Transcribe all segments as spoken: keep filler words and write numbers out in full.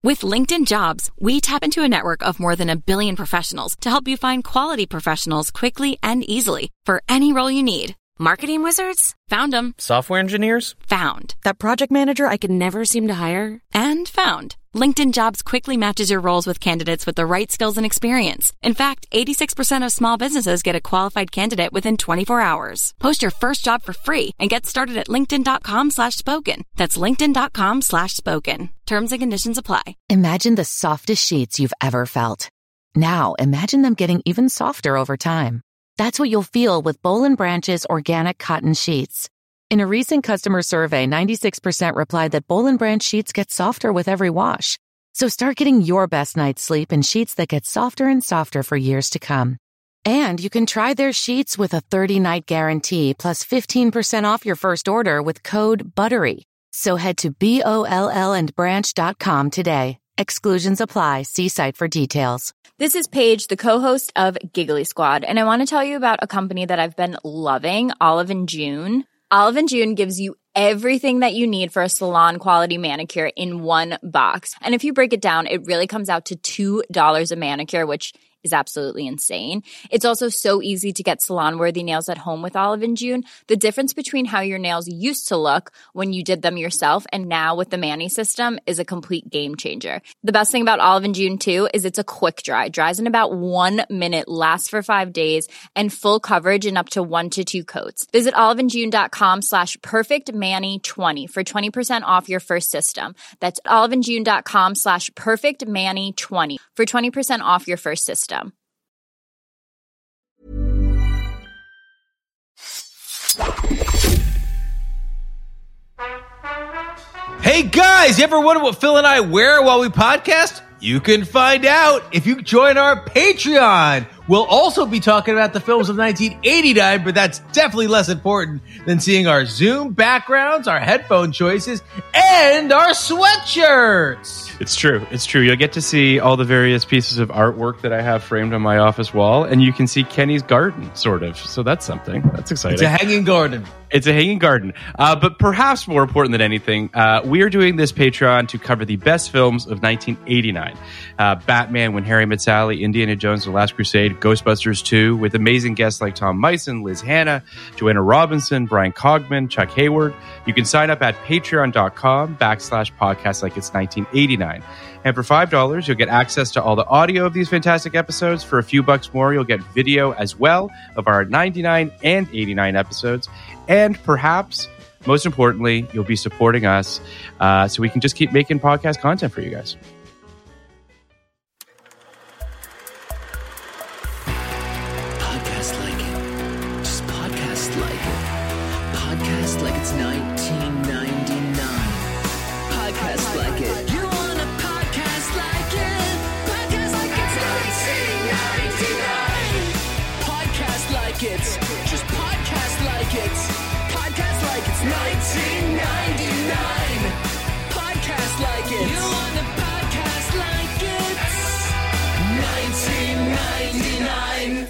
With LinkedIn Jobs, we tap into a network of more than a billion professionals to help you find quality professionals quickly and easily for any role you need. Marketing wizards? Found them. Software engineers? Found. That project manager I could never seem to hire? And found. LinkedIn Jobs quickly matches your roles with candidates with the right skills and experience. In fact, eighty-six percent of small businesses get a qualified candidate within twenty-four hours. Post your first job for free and get started at linkedin.com slash spoken. That's linkedin.com slash spoken. Terms and conditions apply. Imagine the softest sheets you've ever felt. Now, imagine them getting even softer over time. That's what you'll feel with Boll and Branch's organic cotton sheets. In a recent customer survey, ninety-six percent replied that Boll and Branch sheets get softer with every wash. So start getting your best night's sleep in sheets that get softer and softer for years to come. And you can try their sheets with a thirty-night guarantee plus fifteen percent off your first order with code BUTTERY. So head to B O L L and branch dot com today. Exclusions apply. See site for details. This is Paige, the co-host of Giggly Squad, and I want to tell you about a company that I've been loving, Olive and June. Olive and June gives you everything that you need for a salon-quality manicure in one box. And if you break it down, it really comes out to two dollars a manicure, which is absolutely insane. It's also so easy to get salon-worthy nails at home with Olive and June. The difference between how your nails used to look when you did them yourself and now with the Mani system is a complete game changer. The best thing about Olive and June, too, is it's a quick dry. Dries in about one minute, lasts for five days, and full coverage in up to one to two coats. Visit oliveandjune.com slash perfectmani20 for twenty percent off your first system. That's oliveandjune.com slash perfectmani20 for twenty percent off your first system. Hey guys, you ever wonder what Phil and I wear while we podcast? You can find out if you join our Patreon. We'll also be talking about the films of nineteen eighty-nine, but that's definitely less important than seeing our Zoom backgrounds, our headphone choices, and our sweatshirts. It's true. It's true. You'll get to see all the various pieces of artwork that I have framed on my office wall, and you can see Kenny's garden, sort of. So that's something. That's exciting. It's a hanging garden. It's a hanging garden. Uh, but perhaps more important than anything, uh, we are doing this Patreon to cover the best films of nineteen eighty-nine. Uh, Batman, When Harry Met Sally, Indiana Jones, The Last Crusade, Ghostbusters two, with amazing guests like Tom Meissen, Liz Hanna, Joanna Robinson, Brian Cogman, Chuck Hayward. You can sign up at patreon.com backslash podcast like it's nineteen eighty-nine. And for five dollars, you'll get access to all the audio of these fantastic episodes. For a few bucks more, you'll get video as well of our ninety-nine and eighty-nine episodes. And perhaps, most importantly, you'll be supporting us uh, so we can just keep making podcast content for you guys. Podcast like it. Just podcast like it. Podcast like it's nineteen ninety-nine. Podcast like it. You want a podcast like it? Podcast like it's nineteen ninety-nine. Podcast like it. Just podcast like it. Podcast like it's nineteen ninety-nine. Podcast like it. You want a podcast like it? nineteen ninety-nine.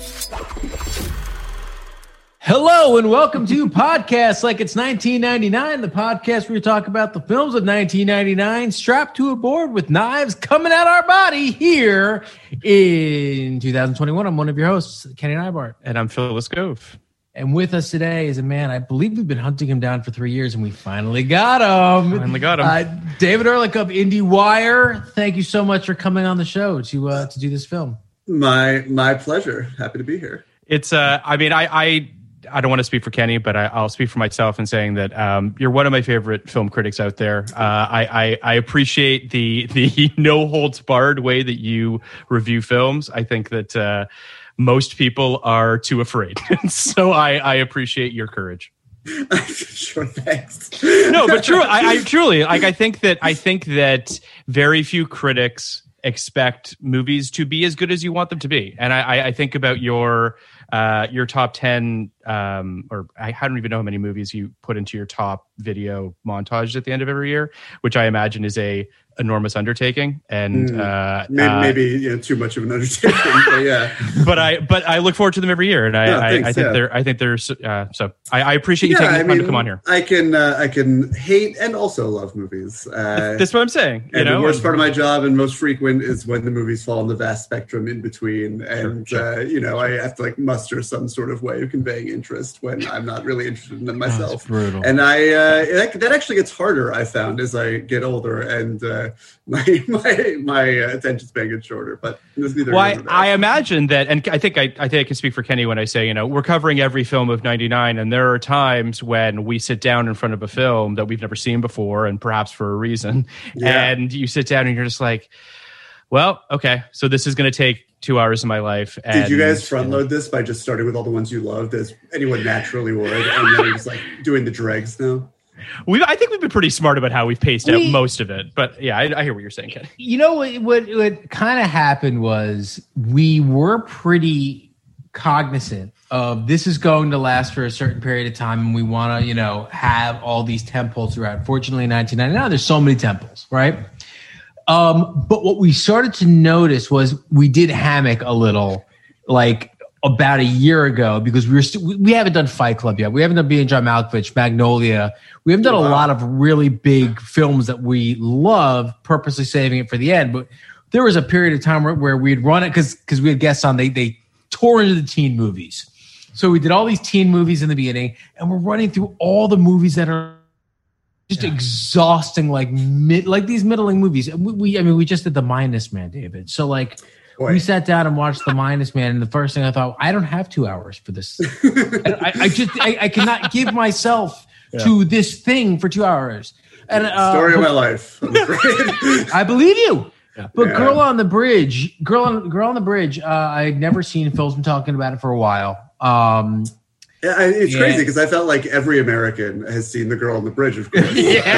Hello and welcome to Podcast Like It's nineteen ninety-nine, the podcast where we talk about the films of nineteen ninety-nine, strapped to a board with knives coming out our body here in two thousand twenty-one. I'm one of your hosts, Kenny Neibart. And I'm Phil Lescove. And with us today is a man, I believe we've been hunting him down for three years, and we finally got him. Finally got him. Uh, David Ehrlich of IndieWire, thank you so much for coming on the show to uh, to do this film. My my pleasure. Happy to be here. It's, uh, I mean, I, I, I don't want to speak for Kenny, but I, I'll speak for myself in saying that um, you're one of my favorite film critics out there. Uh, I, I, I appreciate the the no holds barred way that you review films. I think that uh, most people are too afraid, so I, I appreciate your courage. Sure, thanks. No, but true. I, I truly like. I think that I think that very few critics expect movies to be as good as you want them to be, and I, I think about your. Uh, your top ten, um, or I don't even know how many movies you put into your top video montage at the end of every year, which I imagine is a enormous undertaking, and Mm. uh, maybe, uh, maybe you know too much of an undertaking. But yeah, but I but I look forward to them every year, and I No, I, thanks, I think yeah. they're I think they're uh, so I, I appreciate you yeah. taking the I time mean, to come on here. I can uh, I can hate and also love movies. Uh, That's what I'm saying. You and know, the worst and- part of my job and most frequent is when the movies fall in the vast spectrum in between, and sure. Uh, you know I have to like muster some sort of way of conveying interest when I'm not really interested in them myself. brutal. And I uh, that, that actually gets harder. I found as I get older, and uh, my my my uh, attention span gets shorter. But there's neither. Well, here I, nor there. I imagine that, and I think I, I think I can speak for Kenny when I say, you know, we're covering every film of ninety-nine, and there are times when we sit down in front of a film that we've never seen before, and perhaps for a reason, Yeah. and you sit down and you're just like, well, okay, so this is going to take two hours of my life. And, Did you guys front load this by just starting with all the ones you loved, as anyone naturally would, and then just like doing the dregs now? We, I think we've been pretty smart about how we've paced We- out most of it, but yeah, I, I hear what you're saying, Kenny. You know what? What, what kind of happened was we were pretty cognizant of this is going to last for a certain period of time, and we want to, you know, have all these temples throughout. Fortunately, in nineteen ninety-nine, there's so many temples, right? Um, but what we started to notice was we did hammock a little, like about a year ago, because we were st- we- we haven't done Fight Club yet. We haven't done Being John Malkovich, Magnolia. We haven't done a Wow. lot of really big films that we love, purposely saving it for the end. But there was a period of time where, where we'd run it because because we had guests on. They they tore into the teen movies, so we did all these teen movies in the beginning, and we're running through all the movies that are just exhausting, like mid, like these middling movies. We, we, I mean, we just did The Minus Man, David. So like, Boy. we sat down and watched The Minus Man, and the first thing I thought, I don't have two hours for this. I, I, I just, I, I cannot give myself to this thing for two hours. And uh, Story of but- my life. I'm afraid. I believe you. But Yeah. Girl on the Bridge, Girl on Girl on the Bridge. Uh, I'd never seen. Phil's been talking about it for a while. Um, Yeah, I- it's Yeah. crazy because I felt like every American has seen The Girl on the Bridge, of course.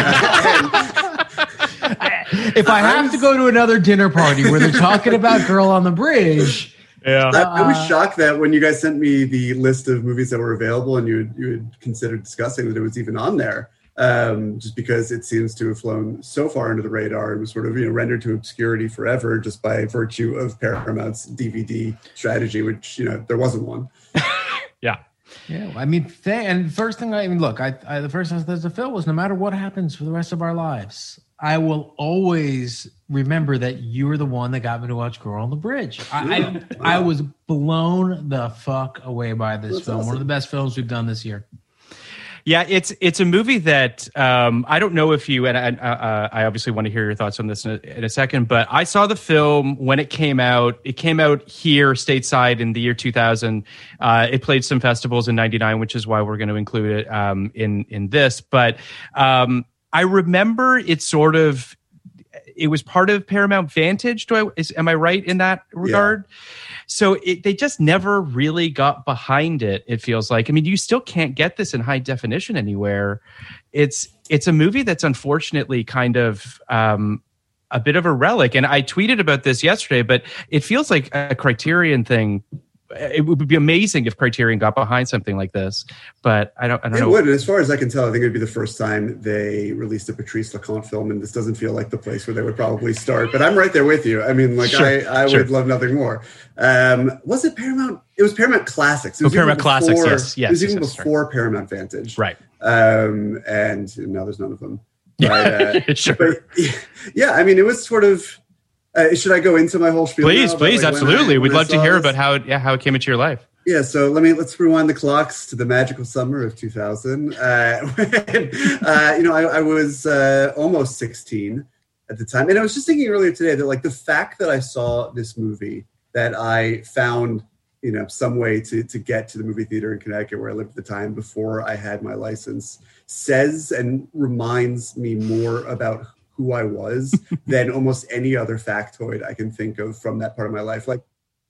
if I have to go to another dinner party where they're talking about Girl on the Bridge, Yeah. I, I was Uh, shocked that when you guys sent me the list of movies that were available and you had, you had considered discussing that it was even on there, um, just because it seems to have flown so far under the radar and was sort of you know rendered to obscurity forever just by virtue of Paramount's D V D strategy, which you know there wasn't one. Yeah. yeah. I mean, th- and first thing I, I mean, look, I, I the first thing I said to Phil was, no matter what happens for the rest of our lives, I will always remember that you were the one that got me to watch Girl on the Bridge. I I, I was blown the fuck away by this That's film. One awesome. of the best films we've done this year. Yeah, it's it's a movie that um, I don't know if you and I, uh, I obviously want to hear your thoughts on this in a, in a second. But I saw the film when it came out. It came out here stateside in the year two thousand. Uh, it played some festivals in ninety-nine, which is why we're going to include it um, in in this. But um, I remember it sort of. It was part of Paramount Vantage. Do I is, am I right in that regard? Yeah. So it, they just never really got behind it. It feels like. I mean, you still can't get this in high definition anywhere. It's it's a movie that's unfortunately kind of um, a bit of a relic. And I tweeted about this yesterday, but it feels like a Criterion thing. It would be amazing if Criterion got behind something like this, but I don't. I don't it know. would, and as far as I can tell, I think it'd be the first time they released a Patrice Leconte film, and this doesn't feel like the place where they would probably start. But I'm right there with you. I mean, like Sure, I, I sure. would love nothing more. Um, was it Paramount? It was Paramount Classics. It was Oh, Paramount even Classics, before- yes, yes, It was yes, even yes, before Paramount Vantage, Right. Um, and now there's none of them. But, uh, Sure. but yeah, I mean, it was sort of. Uh, should I go into my whole spiel? Please, now about, please, like, when absolutely. I- We'd when I love to saw hear this? about how it, yeah, how it came into your life. Yeah, so let me let's rewind the clocks to the magical summer of two thousand. Uh, when, uh, you know, I, I was uh, almost sixteen at the time, and I was just thinking earlier today that, like, the fact that I saw this movie, that I found, you know, some way to to get to the movie theater in Connecticut where I lived at the time before I had my license, says and reminds me more about who I was than almost any other factoid I can think of from that part of my life. Like.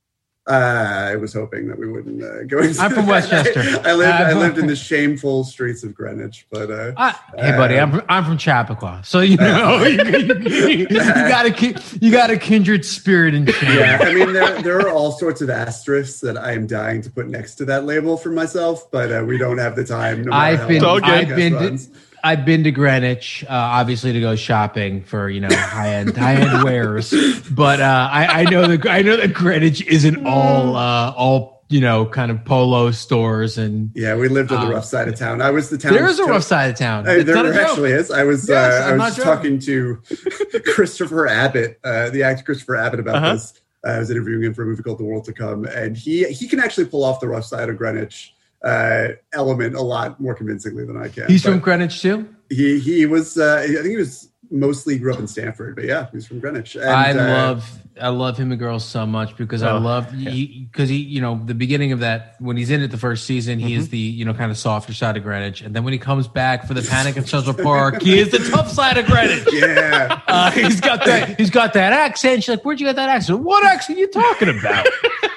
Uh, I was hoping that we wouldn't uh, go into I'm from that. Westchester. I, I lived. Uh, I lived in the shameful streets of Greenwich, but uh, I, hey, buddy, I'm from, I'm from Chappaqua, so you know you, you, you got a you got a kindred spirit in shame. yeah, I mean there there are all sorts of asterisks that I am dying to put next to that label for myself, but uh, we don't have the time. No matter I've how been long the I've podcast been runs. I've been to Greenwich, uh, obviously to go shopping for you know high end high end wares, but uh, I, I know that I know that Greenwich isn't all uh, all you know kind of polo stores and yeah. We lived on the um, rough side of town. I was the town. There is a rough side of town. Uh, there actually is. I was Yes, uh, I I'm was not talking to Christopher Abbott, uh, the actor Christopher Abbott, about Uh-huh. this. Uh, I was interviewing him for a movie called The World to Come, and he he can actually pull off the rough side of Greenwich uh, element a lot more convincingly than I can. He's But from Greenwich too. He he was. Uh, I think he was mostly grew up in Stanford, but yeah, he's from Greenwich. And, I uh, love I love Him and Girls so much because I Oh, love because he, he you know the beginning of that when he's in it the first season he is the you know kind of softer side of Greenwich, and then when he comes back for the Panic at Central Park he is the tough side of Greenwich. Yeah, Uh, he's got that. He's got that accent. She's like, "Where'd you get that accent? What accent are you talking about?"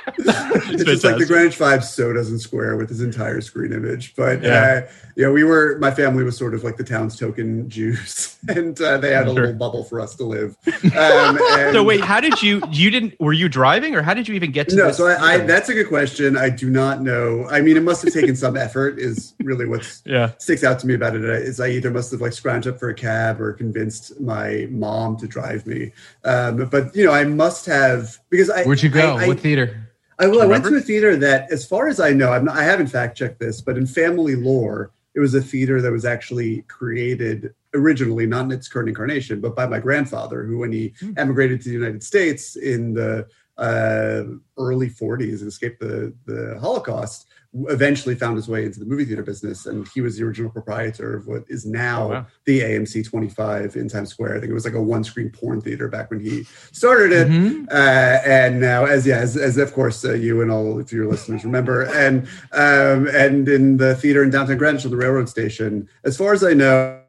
it's just like the Greenwich vibe so doesn't square with his entire screen image. But Yeah. uh, you know, we were my family was sort of like the town's token Jews, and uh, they had a Sure. little bubble for us to live. Um, and So wait, how did you? You didn't? Were you driving, or how did you even get to? No, this so I, I theater? that's a good question. I do not know. I mean, it must have taken some effort. Is really what Yeah. sticks out to me about it. Is I either must have like scrounged up for a cab or convinced my mom to drive me. Um, but you know, I must have because I. Where'd you go? I, I, what theater? I, well, I went to remember? a theater that, as far as I know, I'm not, I haven't fact checked this, but in family lore, it was a theater that was actually created originally, not in its current incarnation, but by my grandfather, who, when he emigrated to the United States in the uh, early forties and escaped the, the Holocaust, eventually found his way into the movie theater business. And he was the original proprietor of what is now Oh, wow. the A M C twenty-five in Times Square. I think it was like a one-screen porn theater back when he started it. Mm-hmm. Uh, and now, as yeah, as, as of course uh, you and all of your listeners remember, and um, and in the theater in downtown Greenwich on the railroad station, as far as I know,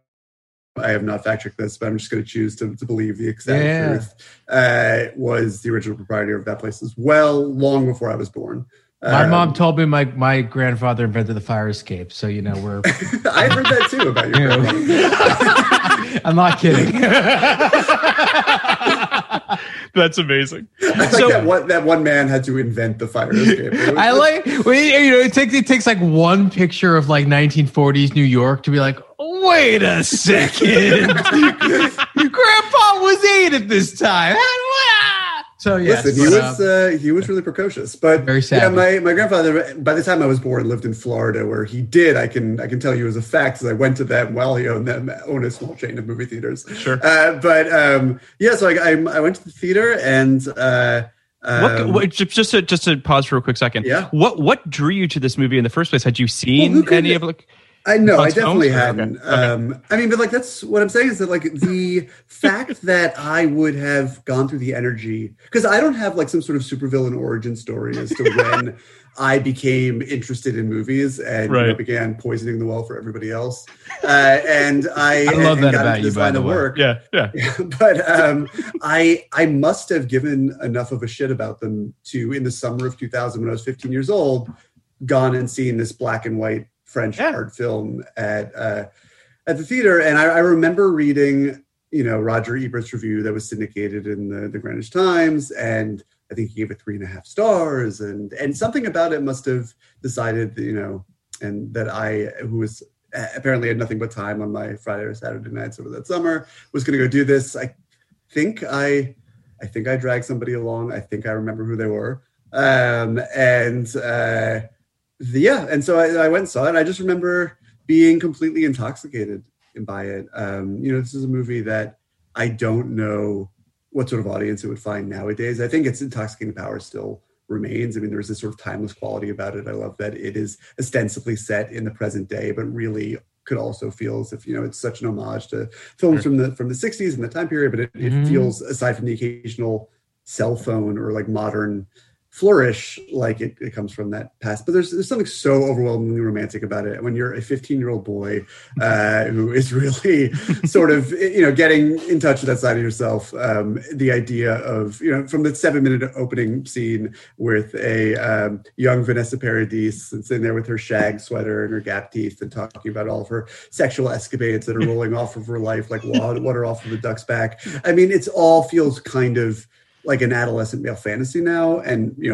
I have not fact checked this, but I'm just going to choose to, to believe the exact Yeah. truth. Uh, was the original proprietor of that place as well, long before I was born. My Um, mom told me my, my grandfather invented the fire escape. So, you know, we're. I heard that too about your You know. grandmother. I'm not kidding. That's amazing. I like So- that one that one man had to invent the fire escape. It was- I like, well, you know, it takes, it takes like one picture of like nineteen forties New York to be like, wait a second. Your grandpa was eight at this time. So, yes. Listen, he but, was uh, uh, he was really precocious, but Very yeah, savvy. my, my grandfather. By the time I was born, lived in Florida, where he did. I can I can tell you as a fact, because I went to them while he owned them, owned a small chain of movie theaters. Sure. uh, but um, yeah, so I, I I went to the theater and uh, What, um, what, just to just to pause for a quick second. Yeah. What what drew you to this movie in the first place? Had you Well, seen who could- any of like? I know, I Hans definitely Films, or- hadn't. okay, okay. Um, I mean, but like that's what I'm saying is that like the fact that I would have gone through the energy, because I don't have like some sort of supervillain origin story as to when I became interested in movies and you know, Right. began poisoning the well for everybody else. Uh, and I, I love and that got about into you, this by line the of way. work. Yeah, yeah. But um, I I must have given enough of a shit about them to, in the summer of two thousand, when I was fifteen years old, gone and seen this black and white French Yeah. art film at uh, at the theater. And I, I remember reading, you know, Roger Ebert's review that was syndicated in the, the Greenwich Times, and I think he gave it three and a half stars. And and something about it must have decided, that, you know, and that I, who was apparently had nothing but time on my Friday or Saturday nights over that summer, was going to go do this. I think I, I think I dragged somebody along. I think I remember who they were. Um, and uh, the, yeah, and so I, I went and saw it. I just remember being completely intoxicated by it. Um, you know, this is a movie that I don't know what sort of audience it would find nowadays. I think its intoxicating power still remains. I mean, there's this sort of timeless quality about it. I love that it is ostensibly set in the present day, but really could also feel as if, you know, it's such an homage to films from the from the sixties and the time period, but it, it Mhm. feels, aside from the occasional cell phone or like modern flourish, like it, it comes from that past. But there's there's something so overwhelmingly romantic about it when you're a fifteen year old boy uh, who is really sort of, you know, getting in touch with that side of yourself. Um, the idea of, you know, from the seven minute opening scene with a um, young Vanessa Paradis sitting there with her shag sweater and her gap teeth and talking about all of her sexual escapades that are rolling off of her life like water, water off of a duck's back. I mean, it's all feels kind of like an adolescent male fantasy now. And, you know,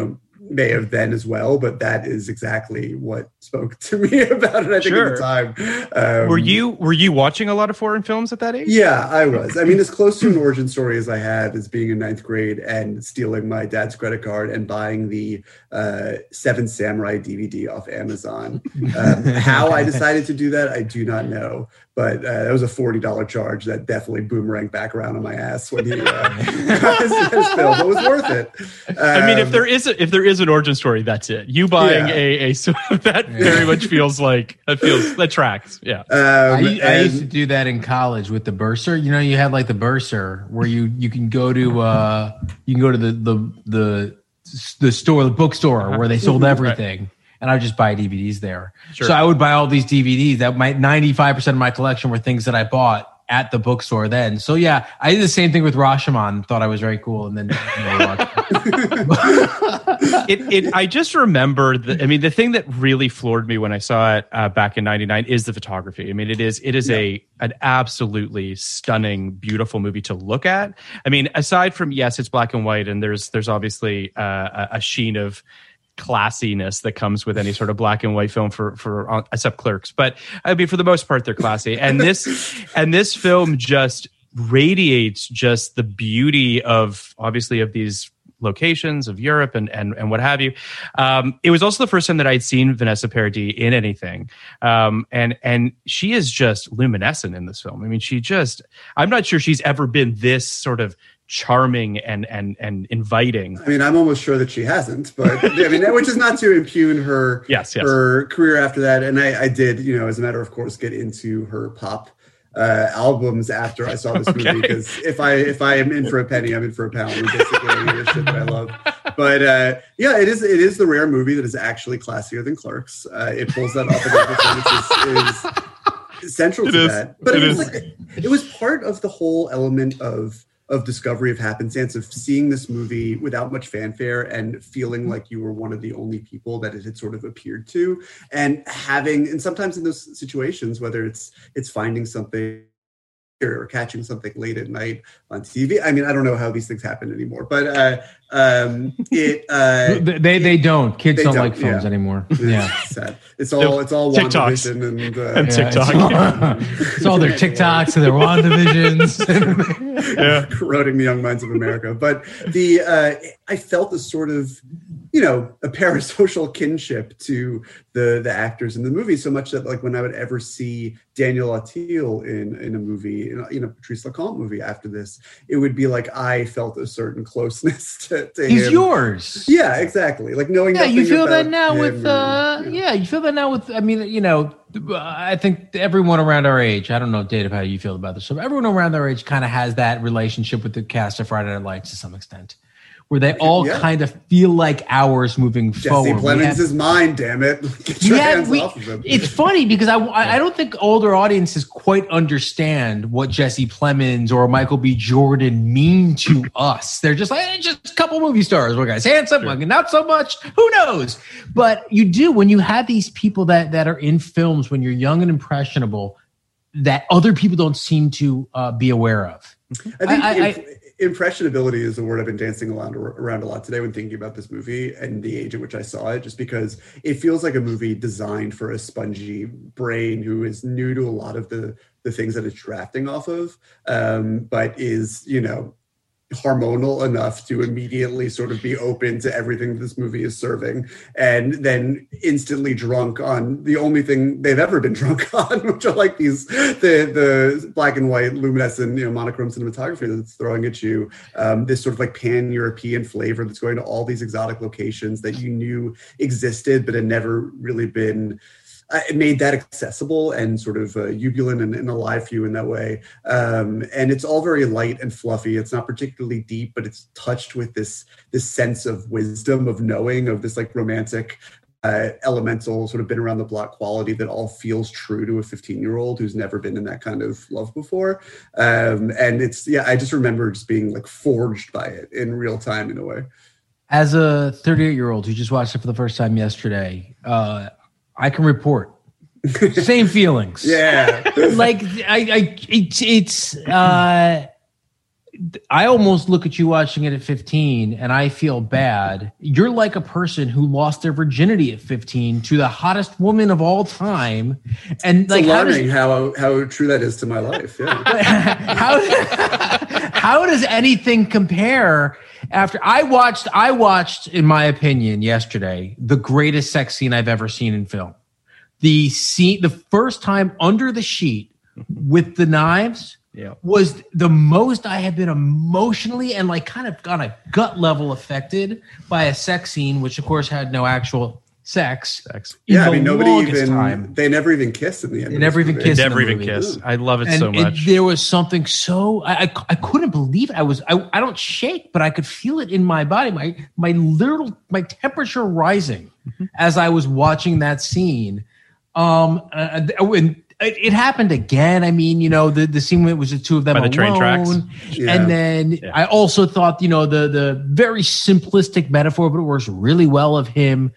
may have then as well, but that is exactly what spoke to me about it. I think Sure. at the time. Um, Were you were you watching a lot of foreign films at that age? Yeah, I was. I mean, as close to an origin story as I had is being in ninth grade and stealing my dad's credit card and buying the uh, Seven Samurai D V D off Amazon. Um, how I decided to do that, I do not know. But uh, that was a forty dollars charge that definitely boomeranged back around on my ass when he uh, got his, his bill. But it was worth it. Um, I mean, if there is a, if there is an origin story, that's it. You buying Yeah. a, a so that very much feels like that feels that tracks. Yeah. Um, I, I and- used to do that in college with the bursar. You know, you had like the bursar where you you can go to uh you can go to the the the the store, the bookstore where they sold everything. And I would just buy D V Ds there. Sure. So I would buy all these D V Ds. That my ninety-five percent of my collection were things that I bought at the bookstore then. So yeah, I did the same thing with Rashomon. Thought I was very cool, and then never watched it. it, it I just remember the, I mean the thing that really floored me when I saw it uh, back in ninety-nine is the photography. I mean it is it is yeah. a an absolutely stunning, beautiful movie to look at. I mean, aside from yes, it's black and white, and there's there's obviously uh, a, a sheen of classiness that comes with any sort of black and white film for for uh, except Clerks, but I mean for the most part they're classy, and this and this film just radiates just the beauty of obviously of these locations of Europe and and and what have you. Um, it was also the first time that I'd seen Vanessa Paradis in anything, um, and and she is just luminescent in this film. I mean, she just I'm not sure she's ever been this sort of charming and and and inviting. I mean, I'm almost sure that she hasn't, but I mean, which is not to impugn her yes, yes. her career after that. And I, I did, you know, as a matter of course, get into her pop uh, albums after I saw this okay. movie, because if I if I am in for a penny, I'm in for a pound. Basically, the shit that I love. But uh, yeah, it is it is the rare movie that is actually classier than Clerks. Uh, it pulls that off, and everything is, is central it to is. that. But it, it was is. like it was part of the whole element of. of discovery of happenstance, of seeing this movie without much fanfare and feeling like you were one of the only people that it had sort of appeared to, and having, and sometimes in those situations, whether it's it's finding something or catching something late at night on T V. I mean, I don't know how these things happen anymore, but uh, um, it uh, they they don't. Kids they don't, don't, like films yeah. anymor. It's Yeah, sad. It's all it's all TikToks. WandaVision and, uh, and yeah, TikTok. It's all, it's all their TikToks and their WandaVisions. Yeah. corroding the young minds of America. But the uh, I felt a sort of, you know, a parasocial kinship to the the actors in the movie, so much that like when I would ever see Daniel Auteuil in in a movie, in a, in a Patrice Lecomte movie after this, it would be like I felt a certain closeness to, to He's him. yours. Yeah, exactly. Like knowing. Yeah, you nothing feel that about now him with, or- uh, yeah, you feel that now with, I mean, you know, I think everyone around our age, I don't know, Dave, how you feel about this, but everyone around our age kind of has that relationship with the cast of Friday Night Lights to some extent, where they all Yeah. kind of feel like ours moving Jesse forward. Plemons We have- is mine, damn it! Get your Yeah, hands we- off of him. it's funny because I, I I don't think older audiences quite understand what Jesse Plemons or Michael B. Jordan mean to us. They're just like, eh, just a couple movie stars. One guy's handsome, Sure. one not so much. Who knows? But you do when you have these people that that are in films when you're young and impressionable that other people don't seem to uh, be aware of. I think I- I- imp- impressionability is the word I've been dancing around, around a lot today when thinking about this movie and the age at which I saw it, just because it feels like a movie designed for a spongy brain who is new to a lot of the, the things that it's drafting off of, um, but is, you know, hormonal enough to immediately sort of be open to everything this movie is serving, and then instantly drunk on the only thing they've ever been drunk on, which are like these the the black and white luminescent, you know, monochrome cinematography that's throwing at you um, this sort of like pan-European flavor that's going to all these exotic locations that you knew existed but had never really been Uh, it made that accessible and sort of uh, jubilant and, and alive for you in that way. Um, and it's all very light and fluffy. It's not particularly deep, but it's touched with this this sense of wisdom, of knowing, of this like romantic, uh, elemental, sort of been around the block quality that all feels true to a fifteen-year-old who's never been in that kind of love before. Um, and it's, yeah, I just remember just being like forged by it in real time in a way. As a thirty-eight-year-old who just watched it for the first time yesterday, uh, I can report same feelings. Yeah. Like I, I it's it's uh, I almost look at you watching it at fifteen and I feel bad. You're like a person who lost their virginity at fifteen to the hottest woman of all time. And it's like, alarming how, does, how how true that is to my life. Yeah. how, how does anything compare after I watched, I watched, in my opinion, yesterday, the greatest sex scene I've ever seen in film. The scene, the first time under the sheet with the knives, yeah, was the most I have been emotionally and like kind of on a gut level affected by a sex scene, which of course had no actual sex. sex. Yeah, I mean, nobody even, time. they never even kissed in the end. They never even kissed. They never in the even movie. kissed. I love it and so much. It, there was something so, I, I, I couldn't believe it. I was, I, I don't shake, but I could feel it in my body. My, my little, my temperature rising mm-hmm. as I was watching that scene. Um, uh, and, It, it happened again. I mean, you know, the, the scene when it was the two of them By the alone. train tracks. Yeah. And then yeah. I also thought, you know, the the very simplistic metaphor, but it works really well of him,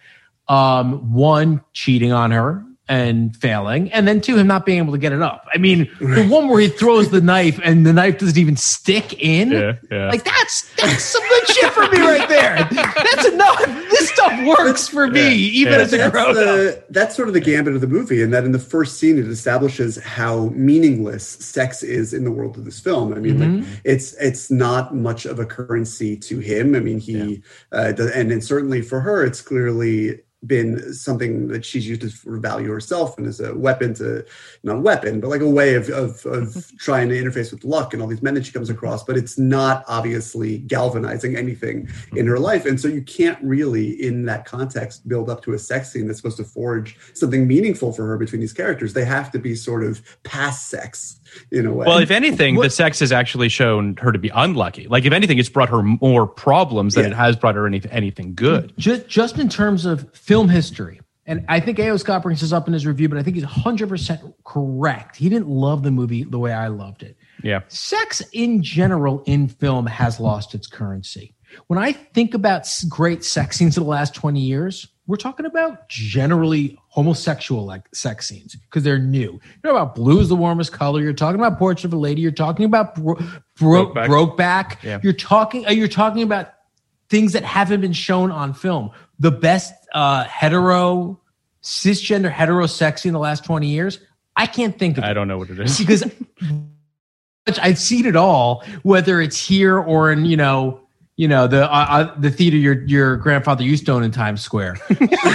um, one, cheating on her and failing, and then two, him not being able to get it up. I mean, the one where he throws the knife and the knife doesn't even stick in. Yeah, yeah. Like that's that's some good shit for me right there. That's enough. This stuff works for me, yeah, even yeah. as a that's grown the, up. That's sort of the gambit of the movie, and that in the first scene it establishes how meaningless sex is in the world of this film. I mean, mm-hmm. like it's it's not much of a currency to him. I mean, he yeah. uh, does, and then certainly for her, it's clearly been something that she's used to value herself and as a weapon to, not a weapon, but like a way of, of, of trying to interface with luck and all these men that she comes across, but it's not obviously galvanizing anything in her life. And so you can't really, in that context, build up to a sex scene that's supposed to forge something meaningful for her between these characters. They have to be sort of past sex in a way. Well, if anything, what? the sex has actually shown her to be unlucky. Like, if anything, it's brought her more problems than yeah. it has brought her any, anything good. Just, just in terms of film history, and I think A O. Scott brings this up in his review, but I think he's one hundred percent correct. He didn't love the movie the way I loved it. Yeah. Sex in general in film has lost its currency. When I think about great sex scenes of the last twenty years, we're talking about generally homosexual like sex scenes because they're new. You're about Blue is the Warmest Color. You're talking about Portrait of a Lady. You're talking about Bro- Bro- Brokeback. Brokeback. Yeah. You're talking. You're talking about things that haven't been shown on film. The best uh, hetero, cisgender hetero sex scene in the last twenty years. I can't think of. I it. don't know what it is because I've seen it all, whether it's here or in you know. You know, the uh, the theater your your grandfather used to own in Times Square. So,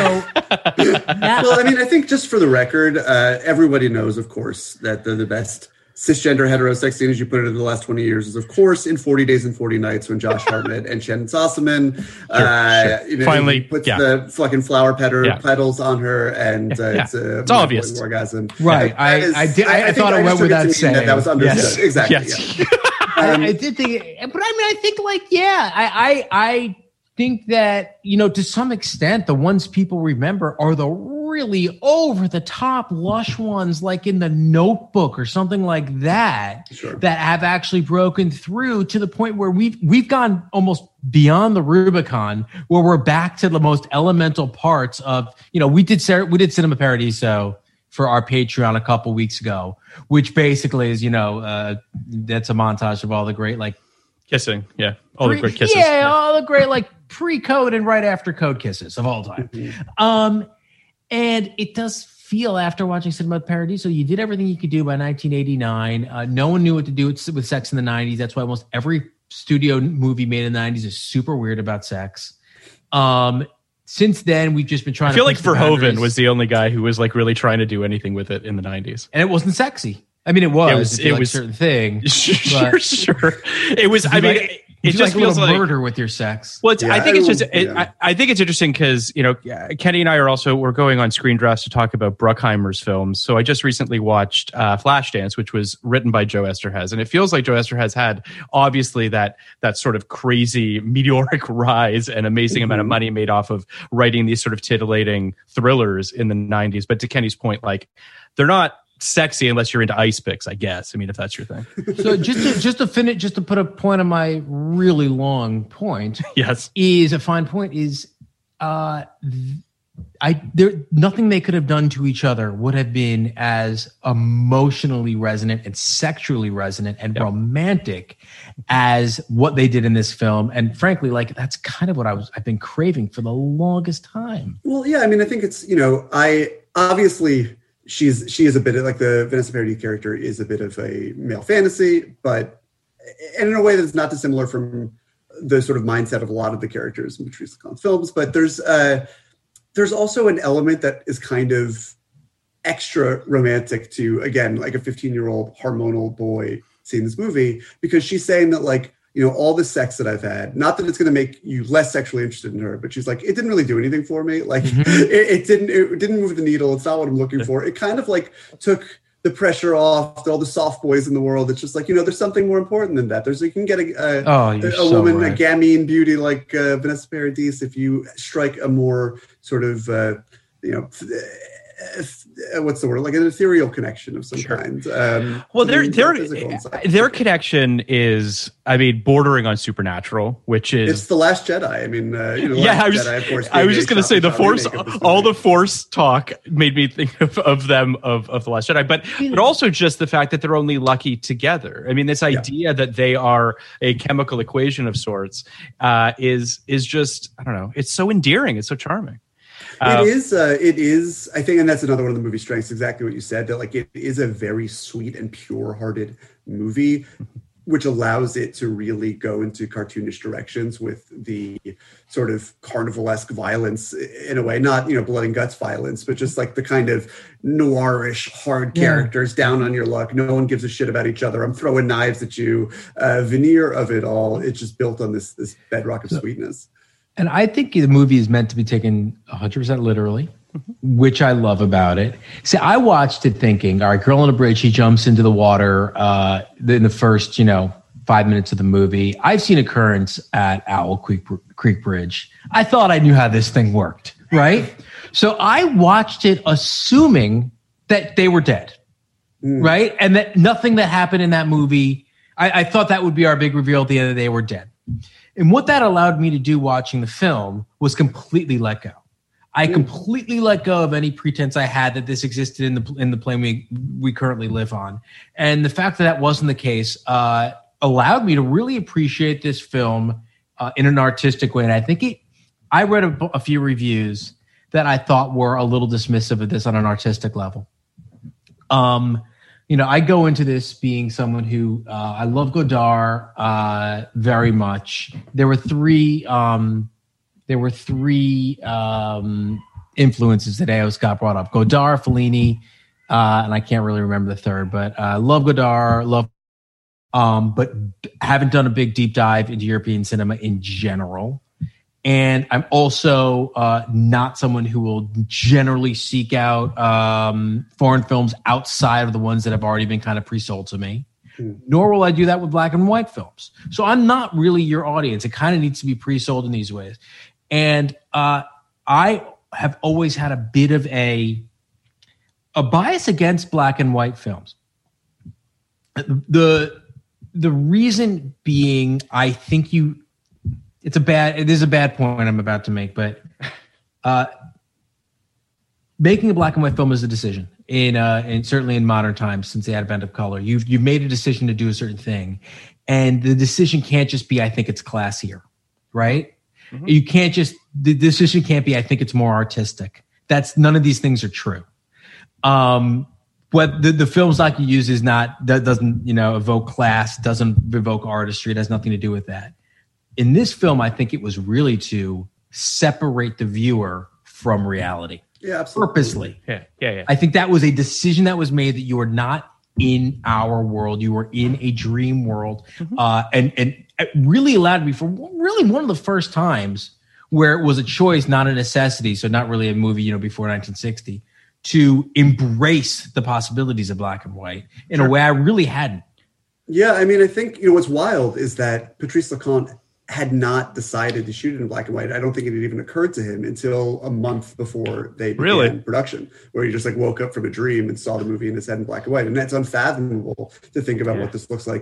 that- well, I mean, I think just for the record, uh, everybody knows, of course, that the, the best cisgender heterosex scene, as you put it, in the last twenty years is, of course, in forty days and forty nights when Josh Hartnett and Shannon Sossaman sure, uh, sure. You know, finally puts yeah. the fucking flower petal, yeah. petals on her, and uh, yeah. it's a it's obvious orgasm. Right. Yeah, I, is, I did. I, I, I thought I went without saying that, that was understood. Yes. Exactly. Yes. Yeah. Um, I, I did think, but I mean, I think like, yeah, I, I, I think that, you know, to some extent, the ones people remember are the really over the top lush ones, like in The Notebook or something like that, sure. that have actually broken through to the point where we've, we've gone almost beyond the Rubicon, where we're back to the most elemental parts of, you know, we did, we did Cinema Paradiso for our Patreon a couple weeks ago, which basically is, you know, uh, that's a montage of all the great, like, kissing. Yeah. All pre- the great kisses. Yeah, yeah, all the great, like, pre-code and right after code kisses of all time. Mm-hmm. Um, and it does feel, after watching Cinema Paradiso, you did everything you could do by nineteen eighty-nine. Uh, no one knew what to do with, with sex in the nineties. That's why almost every studio movie made in the nineties is super weird about sex. Um, Since then, we've just been trying I feel to like Verhoeven was the only guy who was like really trying to do anything with it in the nineties. And it wasn't sexy. I mean, it was. It was, it like was a certain thing. Sure, but sure. It was, I mean, like, it, it just like feels a like murder with your sex. Well, it's, yeah, I think it's just, I, it, yeah. I, I think it's interesting because, you know, Kenny and I are also, we're going on Screen Drafts to talk about Bruckheimer's films. So I just recently watched uh, Flashdance, which was written by Joe Esterhaz. And it feels like Joe Esterhaz had obviously that, that sort of crazy meteoric rise and amazing mm-hmm. amount of money made off of writing these sort of titillating thrillers in the nineties. But to Kenny's point, like, they're not sexy unless you're into ice picks, I guess. I mean, if that's your thing. So just to, just to finish, just to put a point on my really long point, yes, is a fine point is uh, th- I there nothing they could have done to each other would have been as emotionally resonant and sexually resonant and Yep. romantic as what they did in this film. And frankly, like that's kind of what I was I've been craving for the longest time. Well, yeah, I mean, I think it's, you know, I obviously she's she is a bit of, like the Vanessa Paradis character is a bit of a male fantasy, but and in a way that's not dissimilar from the sort of mindset of a lot of the characters in Patrice Lacan films. But there's uh, there's also an element that is kind of extra romantic to, again, like a fifteen-year-old hormonal boy seeing this movie, because she's saying that, like, you know, all the sex that I've had, not that it's going to make you less sexually interested in her, but she's like, it didn't really do anything for me. Like, Mm-hmm. it, it didn't, it didn't move the needle. It's not what I'm looking for. It kind of like took the pressure off to all the soft boys in the world. It's just like, you know, there's something more important than that. There's, you can get a, a, Oh, a, you're a so woman, right. a gamine beauty like uh, Vanessa Paradis, if you strike a more sort of, uh, you know, uh, what's the word? Like an ethereal connection of some Sure. kind. Um, Well, to their the their physical inside. their connection is, I mean, bordering on supernatural, which is It's the Last Jedi. I mean, uh, you know, yeah. Last I was Jedi, of course, I was being just a going to say the shot- force, remake of this all movie. the force talk made me think of, of them of of the Last Jedi, but but also just the fact that they're only lucky together. I mean, this idea that they are a chemical equation of sorts uh, is is just, I don't know. It's so endearing. It's so charming. Uh, It is, uh, it is, I think, and that's another one of the movie's strengths, exactly what you said, that like it is a very sweet and pure-hearted movie, which allows it to really go into cartoonish directions with the sort of carnivalesque violence in a way, not, you know, blood and guts violence, but just like the kind of noirish, hard Yeah. characters down on your luck. No one gives a shit about each other. I'm throwing knives at you. Uh, veneer of it all. It's just built on this, this bedrock of sweetness. And I think the movie is meant to be taken one hundred percent literally, which I love about it. See, I watched it thinking, all right, girl on a bridge, she jumps into the water uh, in the first, you know, five minutes of the movie. I've seen Occurrence at Owl Creek, Creek Bridge. I thought I knew how this thing worked, right? So I watched it assuming that they were dead, right? And that nothing that happened in that movie, I, I thought that would be our big reveal at the end of the day, we're dead. And what that allowed me to do watching the film was completely let go. I completely let go of any pretense I had that this existed in the in the plane we we currently live on. And the fact that that wasn't the case uh, allowed me to really appreciate this film uh, in an artistic way. And I think it, I read a, a few reviews that I thought were a little dismissive of this on an artistic level. Um, You know, I go into this being someone who uh, I love Godard uh, very much. There were three, um, there were three um, influences that A O Scott brought up: Godard, Fellini, uh, and I can't really remember the third. But I uh, love Godard, love, um, but haven't done a big deep dive into European cinema in general. And I'm also uh, not someone who will generally seek out um, foreign films outside of the ones that have already been kind of pre-sold to me. Mm. Nor will I do that with black and white films. So I'm not really your audience. It kind of needs to be pre-sold in these ways. And uh, I have always had a bit of a a bias against black and white films. The the reason being, I think you. It's a bad, it is a bad point I'm about to make, but uh, making a black and white film is a decision in, uh, and certainly in modern times since the advent of color. You've, you've made a decision to do a certain thing. And the decision can't just be, I think it's classier, right? Mm-hmm. You can't just, the decision can't be, I think it's more artistic. That's, none of these things are true. Um, what the, the film stock you use is not, that doesn't, you know, evoke class, doesn't evoke artistry. It has nothing to do with that. In this film, I think it was really to separate the viewer from reality. Yeah, absolutely. Purposely. yeah, yeah, yeah. I think that was a decision that was made that you are not in our world. You were in a dream world. Mm-hmm. Uh, and, and it really allowed me for really one of the first times where it was a choice, not a necessity. So not really a movie, you know, before nineteen sixty, to embrace the possibilities of black and white in sure. a way I really hadn't. Yeah, I mean, I think, you know, what's wild is that Patrice Lacan had not decided to shoot it in black and white. I don't think it had even occurred to him until a month before they began really? production, where he just like woke up from a dream and saw the movie in his head in black and white. And that's unfathomable to think about yeah. what this looks like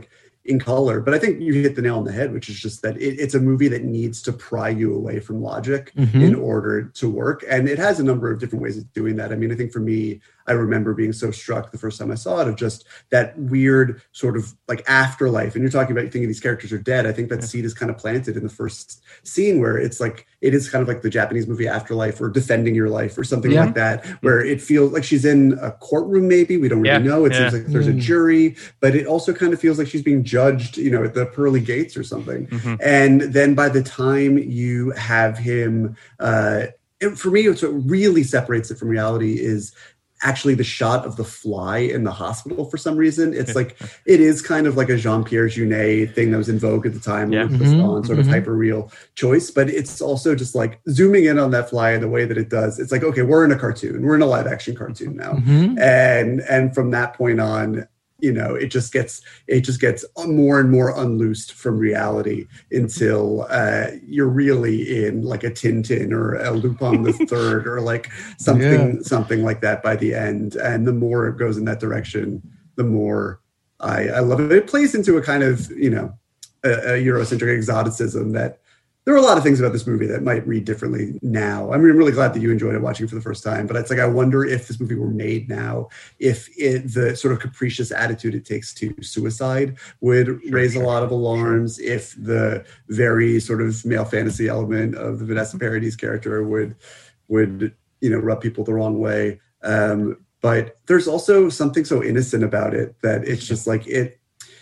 in color. But I think you hit the nail on the head, which is just that it, it's a movie that needs to pry you away from logic mm-hmm. in order to work. And it has a number of different ways of doing that. I mean, I think for me, I remember being so struck the first time I saw it of just that weird sort of like afterlife. And you're talking about, you thinking these characters are dead. I think that seed is kind of planted in the first scene where it's like, it is kind of like the Japanese movie Afterlife or Defending Your Life or something yeah. like that, where it feels like she's in a courtroom, maybe. We don't really yeah. know. It yeah. seems like there's a jury, but it also kind of feels like she's being judged, you know, at the pearly gates or something. Mm-hmm. And then by the time you have him, uh, it, for me, it's what really separates it from reality is actually the shot of the fly in the hospital for some reason. It's like, it is kind of like a Jean-Pierre Jeunet thing that was in vogue at the time, yeah. with the mm-hmm. sort of mm-hmm. hyper-real choice, but it's also just like zooming in on that fly in the way that it does. It's like, okay, we're in a cartoon. We're in a live action cartoon now. Mm-hmm. And, and from that point on, you know, it just gets it just gets more and more unloosed from reality until uh, you're really in like a Tintin or a Lupin the Third or like something yeah. something like that by the end. And the more it goes in that direction, the more I, I love it. It plays into a kind of, you know, a, a Eurocentric exoticism that there are a lot of things about this movie that might read differently now. I mean, I'm really glad that you enjoyed it watching it for the first time, but it's like, I wonder if this movie were made now, if it, the sort of capricious attitude it takes to suicide would sure, raise sure, a lot of alarms, sure. if the very sort of male fantasy element of the Vanessa Paradis character would, would, you know, rub people the wrong way. Um, but there's also something so innocent about it that it's just like, it,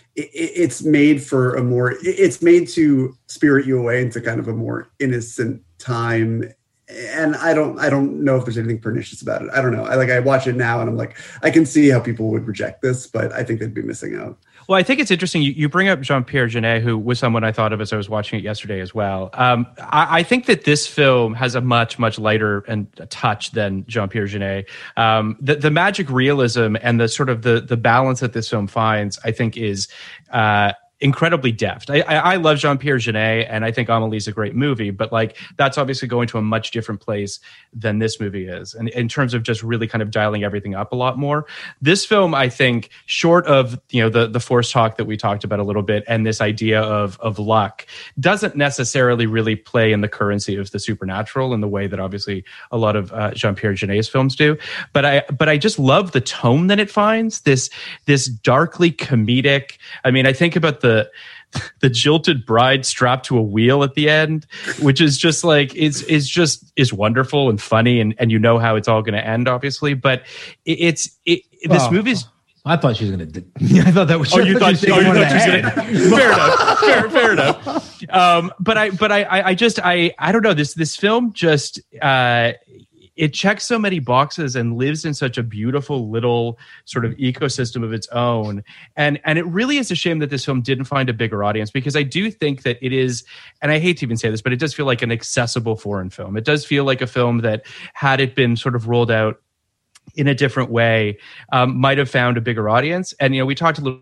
it's made for a more, it's made to spirit you away into kind of a more innocent time. And I don't, I don't know if there's anything pernicious about it. I don't know. I like, I watch it now and I'm like, I can see how people would reject this, but I think they'd be missing out. Well, I think it's interesting. You, you bring up Jean-Pierre Jeunet, who was someone I thought of as I was watching it yesterday as well. Um, I, I think that this film has a much, much lighter and touch than Jean-Pierre Jeunet. Um, the, the magic realism and the sort of the the balance that this film finds, I think, is uh, incredibly deft. I, I, I love Jean-Pierre Jeunet, and I think Amelie's a great movie, but like that's obviously going to a much different place than this movie is, and in terms of just really kind of dialing everything up a lot more. This film, I think, short of you know the the force talk that we talked about a little bit, and this idea of of luck, doesn't necessarily really play in the currency of the supernatural in the way that obviously a lot of uh, Jean-Pierre Jeunet's films do. But I but I just love the tone that it finds. This this darkly comedic. I mean, I think about the The, the jilted bride strapped to a wheel at the end, which is just like is is just is wonderful and funny, and, and you know how it's all going to end, obviously. But it, it's it, this oh, movie's. I thought she was going to. I thought that was. Oh, you thought? Oh, you thought she was going to. Fair enough. Fair, fair enough. Um, but I, but I, I just, I, I don't know. This this film just. Uh, It checks so many boxes and lives in such a beautiful little sort of ecosystem of its own. And and it really is a shame that this film didn't find a bigger audience, because I do think that it is, and I hate to even say this, but it does feel like an accessible foreign film. It does feel like a film that, had it been sort of rolled out in a different way, um, might have found a bigger audience. And, you know, we talked a little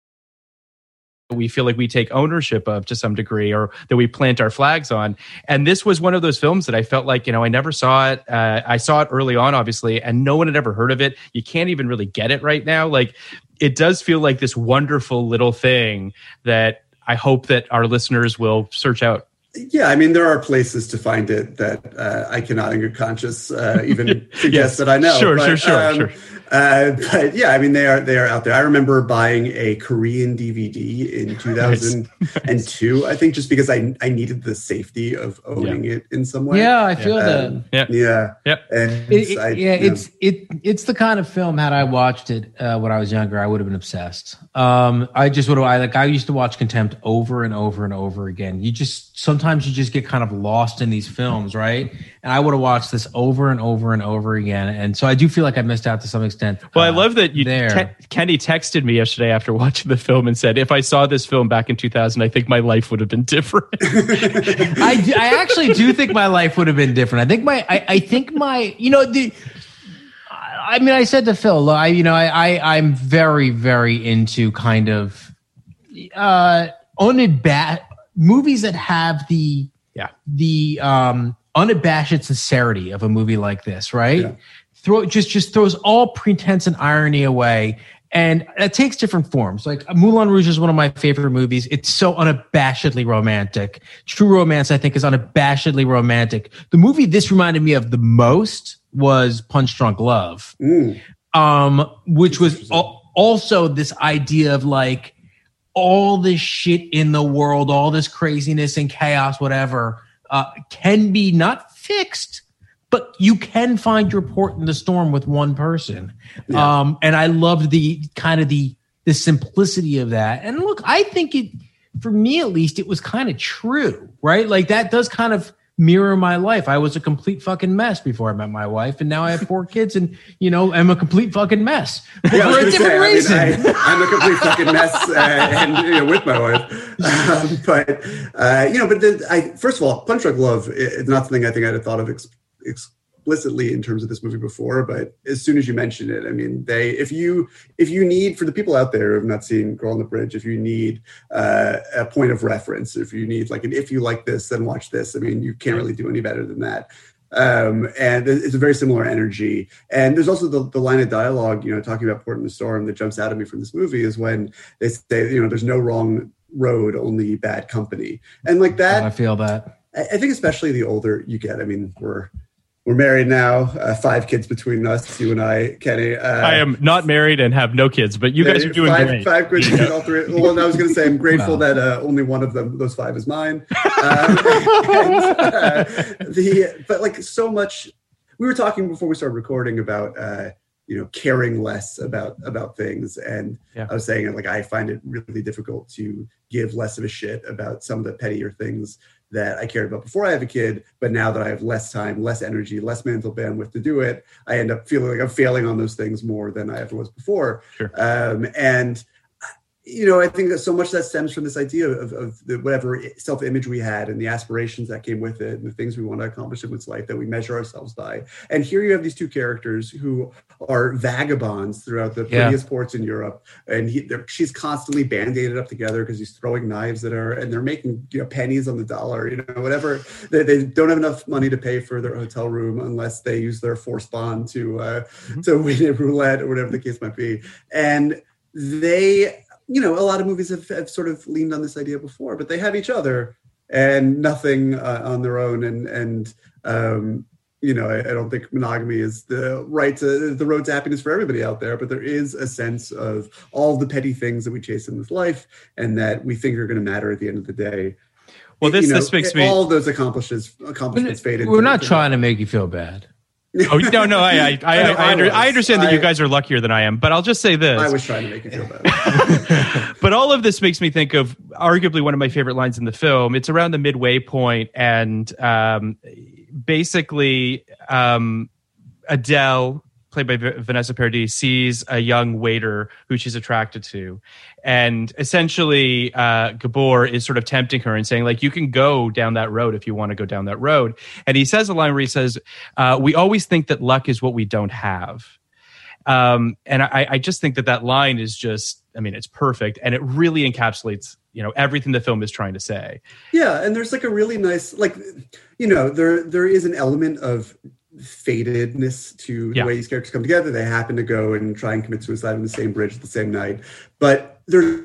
we feel like we take ownership of to some degree, or that we plant our flags on. And this was one of those films that I felt like, you know, I never saw it. Uh, I saw it early on, obviously, and no one had ever heard of it. You can't even really get it right now. Like, it does feel like this wonderful little thing that I hope that our listeners will search out. Yeah, I mean, there are places to find it that uh, I cannot in good conscience uh, even suggest yes. that I know. Sure, but, sure, sure, um, sure. Uh, but yeah, I mean, they are they are out there. I remember buying a Korean D V D in two thousand two, nice. I think, just because I I needed the safety of owning yeah. it in some way. Yeah, I feel um, that. Yeah, yeah, yeah. And it, it, I, yeah, you know, it's it it's the kind of film. Had I watched it uh, when I was younger, I would have been obsessed. Um, I just would have. I like. I used to watch Contempt over and over and over again. You just sometimes you just get kind of lost in these films, right? And I would have watched this over and over and over again. And so I do feel like I missed out to some extent. Well, uh, I love that you. Te- Kenny texted me yesterday after watching the film and said, "If I saw this film back in two thousand, I think my life would have been different." I, do, I actually do think my life would have been different. I think my, I, I think my, you know, the. I mean, I said to Phil, I, you know, I, I I'm very, very into kind of uh, unabashed movies that have the yeah the um, unabashed sincerity of a movie like this, right? Yeah. Throw just just throws all pretense and irony away And it takes different forms. Like Moulin Rouge is one of my favorite movies. It's so unabashedly romantic. True Romance, I think, is unabashedly romantic. The movie this reminded me of the most was Punch Drunk Love, mm. um, which was al- also this idea of like all this shit in the world, all this craziness and chaos, whatever, uh, can be not fixed, but you can find your port in the storm with one person. Yeah. Um, and I loved the kind of the, the simplicity of that. And look, I think it, for me at least, it was kind of true, right? Like that does kind of mirror my life. I was a complete fucking mess before I met my wife, and now I have four kids, and you know, I'm a complete fucking mess. But yeah, for a different say, reason. I mean, I, I'm a complete fucking mess, uh, and you know, with my wife. Um, but uh, you know, but the, I first of all, Punch Drunk Love is not something I think I'd have thought of ex- explicitly in terms of this movie before. But as soon as you mention it, I mean, they if you if you need, for the people out there who have not seen Girl on the Bridge, if you need uh, a point of reference, if you need like an if you like this, then watch this. I mean, you can't really do any better than that. Um, and it's a very similar energy. And there's also the, the line of dialogue, you know, talking about Port in the Storm that jumps out at me from this movie is when they say, you know, there's no wrong road, only bad company. And like that, I feel that. I, I think especially the older you get, I mean, we're, We're married now, uh, five kids between us, you and I, Kenny. Uh, I am not married and have no kids, but you guys are doing five, great. Five kids, yeah. all three. Well, I was going to say I'm grateful wow. that uh, only one of them, those five, is mine. Um, and, uh, the but like so much, we were talking before we started recording about uh, you know caring less about about things, and yeah. I was saying like I find it really difficult to give less of a shit about some of the pettier things that I cared about before I have a kid, but now that I have less time, less energy, less mental bandwidth to do it, I end up feeling like I'm failing on those things more than I ever was before. Sure. Um, and, you know, I think that so much that stems from this idea of, of the, whatever self-image we had and the aspirations that came with it and the things we want to accomplish in this life that we measure ourselves by. And here you have these two characters who are vagabonds throughout the yeah. prettiest ports in Europe. And he, she's constantly band-aided up together because he's throwing knives at her and they're making you know, pennies on the dollar, you know, whatever. They, they don't have enough money to pay for their hotel room unless they use their forced bond to, uh, mm-hmm. to win at roulette or whatever the case might be. And they... You know, a lot of movies have, have sort of leaned on this idea before, but they have each other and nothing uh, on their own. And, and um, you know, I, I don't think monogamy is the right to, the road to happiness for everybody out there, but there is a sense of all the petty things that we chase in this life and that we think are going to matter at the end of the day. Well, this, you know, this makes me... All those accomplishments, accomplishments faded. We're not trying to make you feel bad. Oh no, no, I, I, I, I, I, under, I understand that I, you guys are luckier than I am, but I'll just say this: I was trying to make you feel bad. But all of this makes me think of arguably one of my favorite lines in the film. It's around the midway point, and um, basically, um, Adele, played by v- Vanessa Paradis, sees a young waiter who she's attracted to. And essentially, uh, Gabor is sort of tempting her and saying, like, you can go down that road if you want to go down that road. And he says a line where he says, uh, we always think that luck is what we don't have. Um, and I, I just think that that line is just, I mean, it's perfect. And it really encapsulates, you know, everything the film is trying to say. Yeah. And there's like a really nice, like, you know, there there is an element of fatedness to the yeah. way these characters come together. They happen to go and try and commit suicide on the same bridge at the same night, but they're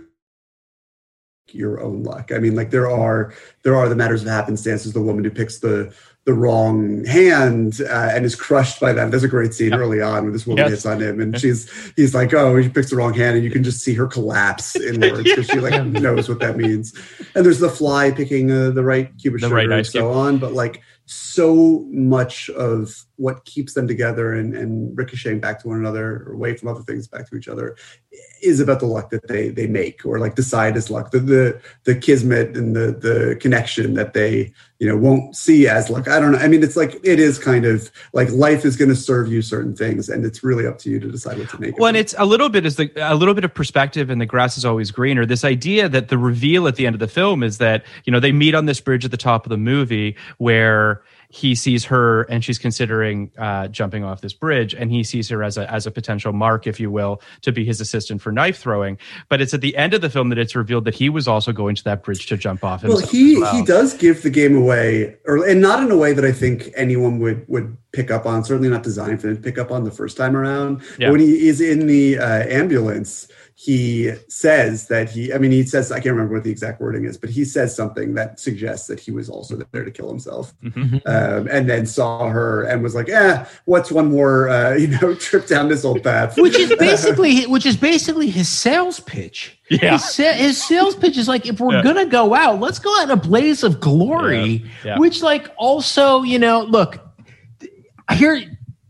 your own luck. I mean, like there are there are the matters of happenstances. The woman who picks the the wrong hand uh, and is crushed by that. There's a great scene yep. early on where this woman yes. hits on him, and she's he's like, oh, she picks the wrong hand, and you can just see her collapse inwards because she like knows what that means. And there's the fly picking uh, the right cube of the sugar right and so on, but like so much of what keeps them together and, and ricocheting back to one another or away from other things back to each other is about the luck that they they make or like decide is luck, the the, the kismet and the the connection that they you know won't see as luck. I don't know. I mean, it's like it is kind of like life is going to serve you certain things, and it's really up to you to decide what to make. Well, and it's a little bit is the a little bit of perspective, and the grass is always greener. This idea that the reveal at the end of the film is that you know they meet on this bridge at the top of the movie where he sees her and she's considering uh, jumping off this bridge, and he sees her as a as a potential mark, if you will, to be his assistant for knife throwing. But it's at the end of the film that it's revealed that he was also going to that bridge to jump off himself. Well, he well. he does give the game away, or and not in a way that I think anyone would would pick up on. Certainly not designed for them to pick up on the first time around. Yeah. But when he is in the uh, ambulance, he says that he, I mean, he says, I can't remember what the exact wording is, but he says something that suggests that he was also there to kill himself. Mm-hmm. Um, and then saw her and was like, eh, what's one more, uh, you know, trip down this old path. Which is basically, which is basically his sales pitch. Yeah. His, sa- his sales pitch is like, if we're Yeah. going to go out, let's go out in a blaze of glory, Yeah. Yeah. which like also, you know, look, here,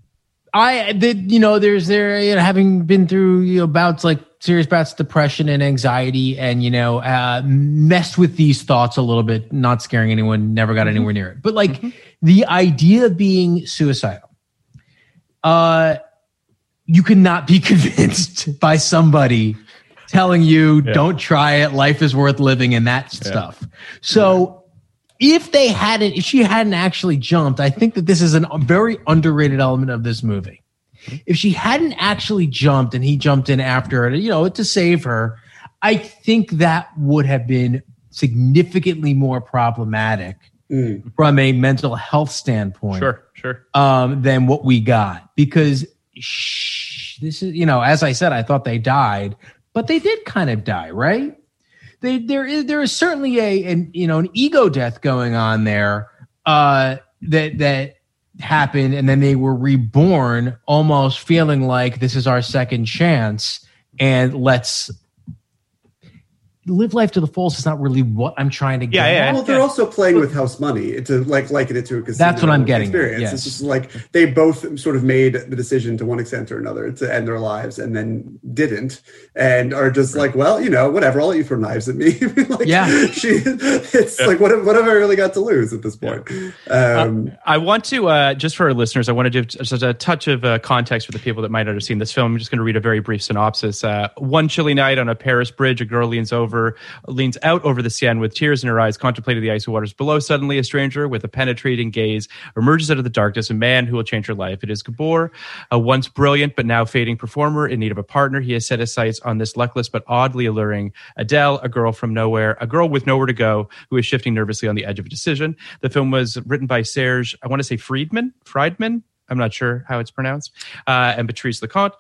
I did, you know, there's there, you know, having been through, you know, bouts like serious bouts of depression and anxiety and, you know, uh, messed with these thoughts a little bit, not scaring anyone, never got anywhere near it. But like mm-hmm. the idea of being suicidal, uh, you cannot be convinced by somebody telling you, yeah. don't try it, life is worth living and that yeah. stuff. So, If they hadn't, if she hadn't actually jumped, I think that this is an, a very underrated element of this movie. If she hadn't actually jumped and he jumped in after her, you know, to save her, I think that would have been significantly more problematic mm. from a mental health standpoint. Sure, sure. Um, than what we got, because shh, this is, you know, as I said, I thought they died, but they did kind of die, right? They, there is there is certainly a an, you know an ego death going on there uh, that that happened, and then they were reborn, almost feeling like this is our second chance, and let's live life to the fullest. Is not really what I'm trying to get. Yeah, yeah. Well, they're also playing with house money to like liken it to a casino. That's what I'm getting. Experience. Yes. It's just like they both sort of made the decision to one extent or another to end their lives, and then didn't, and are just like, well, you know, whatever. I'll let you throw knives at me. like, yeah. She. It's yeah. like what? What have I really got to lose at this point? Yeah. Um, uh, I want to uh, just for our listeners, I want to give just a touch of uh, context for the people that might not have seen this film. I'm just going to read a very brief synopsis. Uh, one chilly night on a Paris bridge, a girl leans over, leans out over the Seine with tears in her eyes, contemplating the icy waters below. Suddenly, a stranger with a penetrating gaze emerges out of the darkness, a man who will change her life. It is Gabor, a once brilliant but now fading performer in need of a partner. He has set his sights on this luckless but oddly alluring Adele, a girl from nowhere, a girl with nowhere to go, who is shifting nervously on the edge of a decision. The film was written by Serge, I want to say Friedman, Friedman, I'm not sure how it's pronounced, uh, and Patrice Leconte.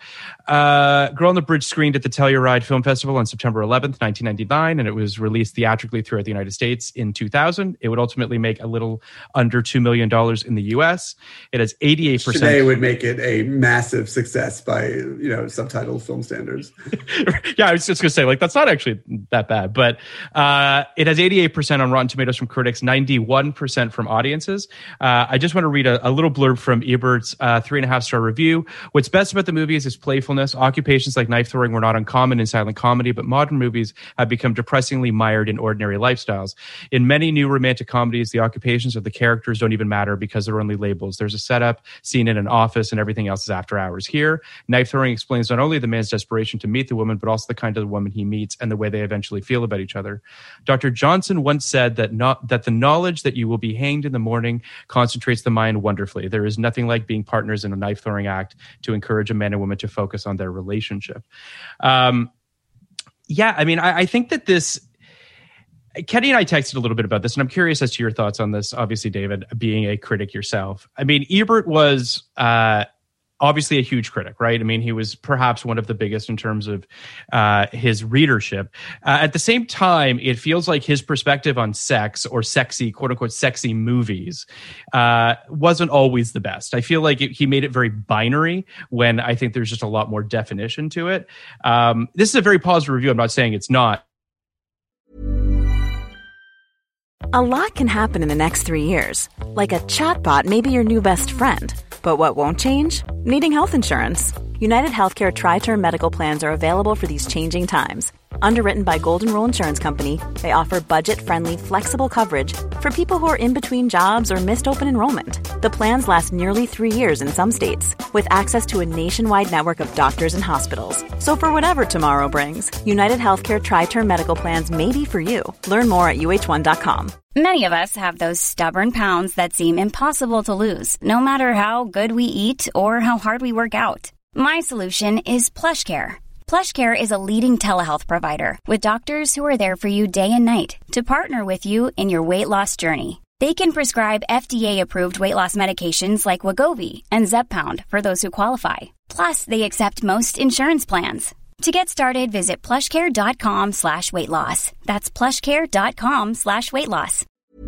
Uh, Girl on the Bridge screened at the Telluride Film Festival on September eleventh, nineteen ninety-nine, and it was released theatrically throughout the United States in two thousand. It would ultimately make a little under two million dollars in the U S. It has eighty-eight percent. Today would make it a massive success by, you know, subtitled film standards. Yeah, I was just going to say, like, that's not actually that bad, but uh, it has eighty-eight percent on Rotten Tomatoes from critics, ninety-one percent from audiences. Uh, I just want to read a, a little blurb from Ebert. Uh, three and a half star review. What's best about the movie is its playfulness. Occupations like knife throwing were not uncommon in silent comedy, but modern movies have become depressingly mired in ordinary lifestyles. In many new romantic comedies, the occupations of the characters don't even matter because they're only labels. There's a setup, scene in an office, and everything else is after hours. Here, knife throwing explains not only the man's desperation to meet the woman, but also the kind of the woman he meets and the way they eventually feel about each other. Doctor Johnson once said that not that the knowledge that you will be hanged in the morning concentrates the mind wonderfully. There is nothing like being partners in a knife throwing act to encourage a man and woman to focus on their relationship. Um, yeah, I mean, I, I think that this, Kenny and I texted a little bit about this, and I'm curious as to your thoughts on this. Obviously, David, being a critic yourself. I mean, Ebert was uh, obviously a huge critic, right? I mean, he was perhaps one of the biggest in terms of uh, his readership. Uh, at the same time, it feels like his perspective on sex or sexy, quote unquote, sexy movies uh, wasn't always the best. I feel like it, he made it very binary when I think there's just a lot more definition to it. Um, this is a very positive review. I'm not saying it's not. A lot can happen in the next three years. Like a chatbot may be your new best friend. But what won't change? Needing health insurance. United Healthcare Tri-Term Medical Plans are available for these changing times. Underwritten by Golden Rule Insurance Company, they offer budget-friendly, flexible coverage for people who are in between jobs or missed open enrollment. The plans last nearly three years in some states, with access to a nationwide network of doctors and hospitals. So for whatever tomorrow brings, United Healthcare Tri-Term Medical Plans may be for you. Learn more at U H one dot com. Many of us have those stubborn pounds that seem impossible to lose, no matter how good we eat or how hard we work out. My solution is PlushCare. PlushCare is a leading telehealth provider with doctors who are there for you day and night to partner with you in your weight loss journey. They can prescribe F D A-approved weight loss medications like Wegovy and Zepbound for those who qualify. Plus, they accept most insurance plans. To get started, visit plushcare.com slash weight loss. That's plushcare.com slash weight loss.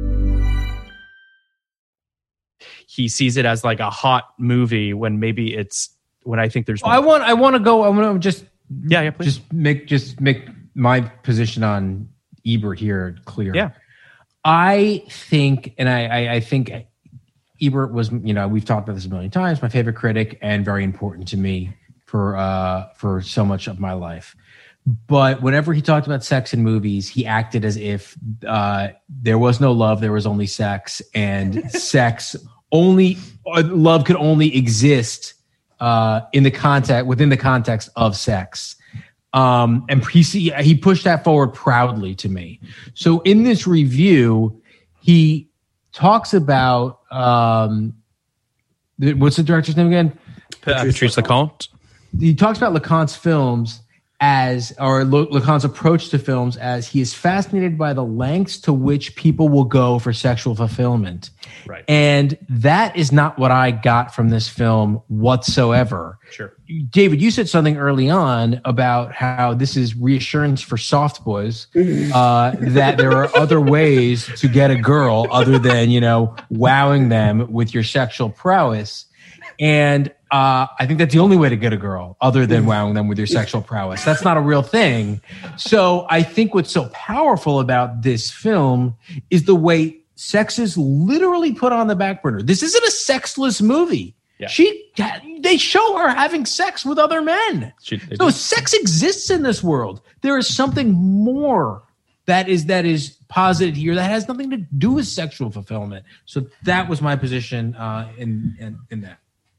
He sees it as like a hot movie when maybe it's when I think there's. I want. I want to go. I want to just. Yeah, yeah. Please. Just make. Just make my position on Ebert here clear. Yeah. I think, and I, I, I think Ebert was, you know, we've talked about this a million times, my favorite critic and very important to me for uh, for so much of my life. But whenever he talked about sex in movies, he acted as if uh, there was no love, there was only sex, and sex only, uh, love could only exist uh, in the context, within the context of sex. Um, and he, he pushed that forward proudly to me. So in this review, he talks about, um, the, what's the director's name again? Patrice Leconte. He talks about Leconte's films as, or Leconte's approach to films as he is fascinated by the lengths to which people will go for sexual fulfillment. Right. And that is not what I got from this film whatsoever. Sure. David, you said something early on about how this is reassurance for soft boys, uh, that there are other ways to get a girl other than, you know, wowing them with your sexual prowess. And uh, I think that's the only way to get a girl other than wowing them with your sexual prowess. That's not a real thing. So I think what's so powerful about this film is the way sex is literally put on the back burner. This isn't a sexless movie. Yeah. She, they show her having sex with other men. She, so sex exists in this world. There is something more that is that is posited here that has nothing to do with sexual fulfillment. So that was my position uh, in, in in that.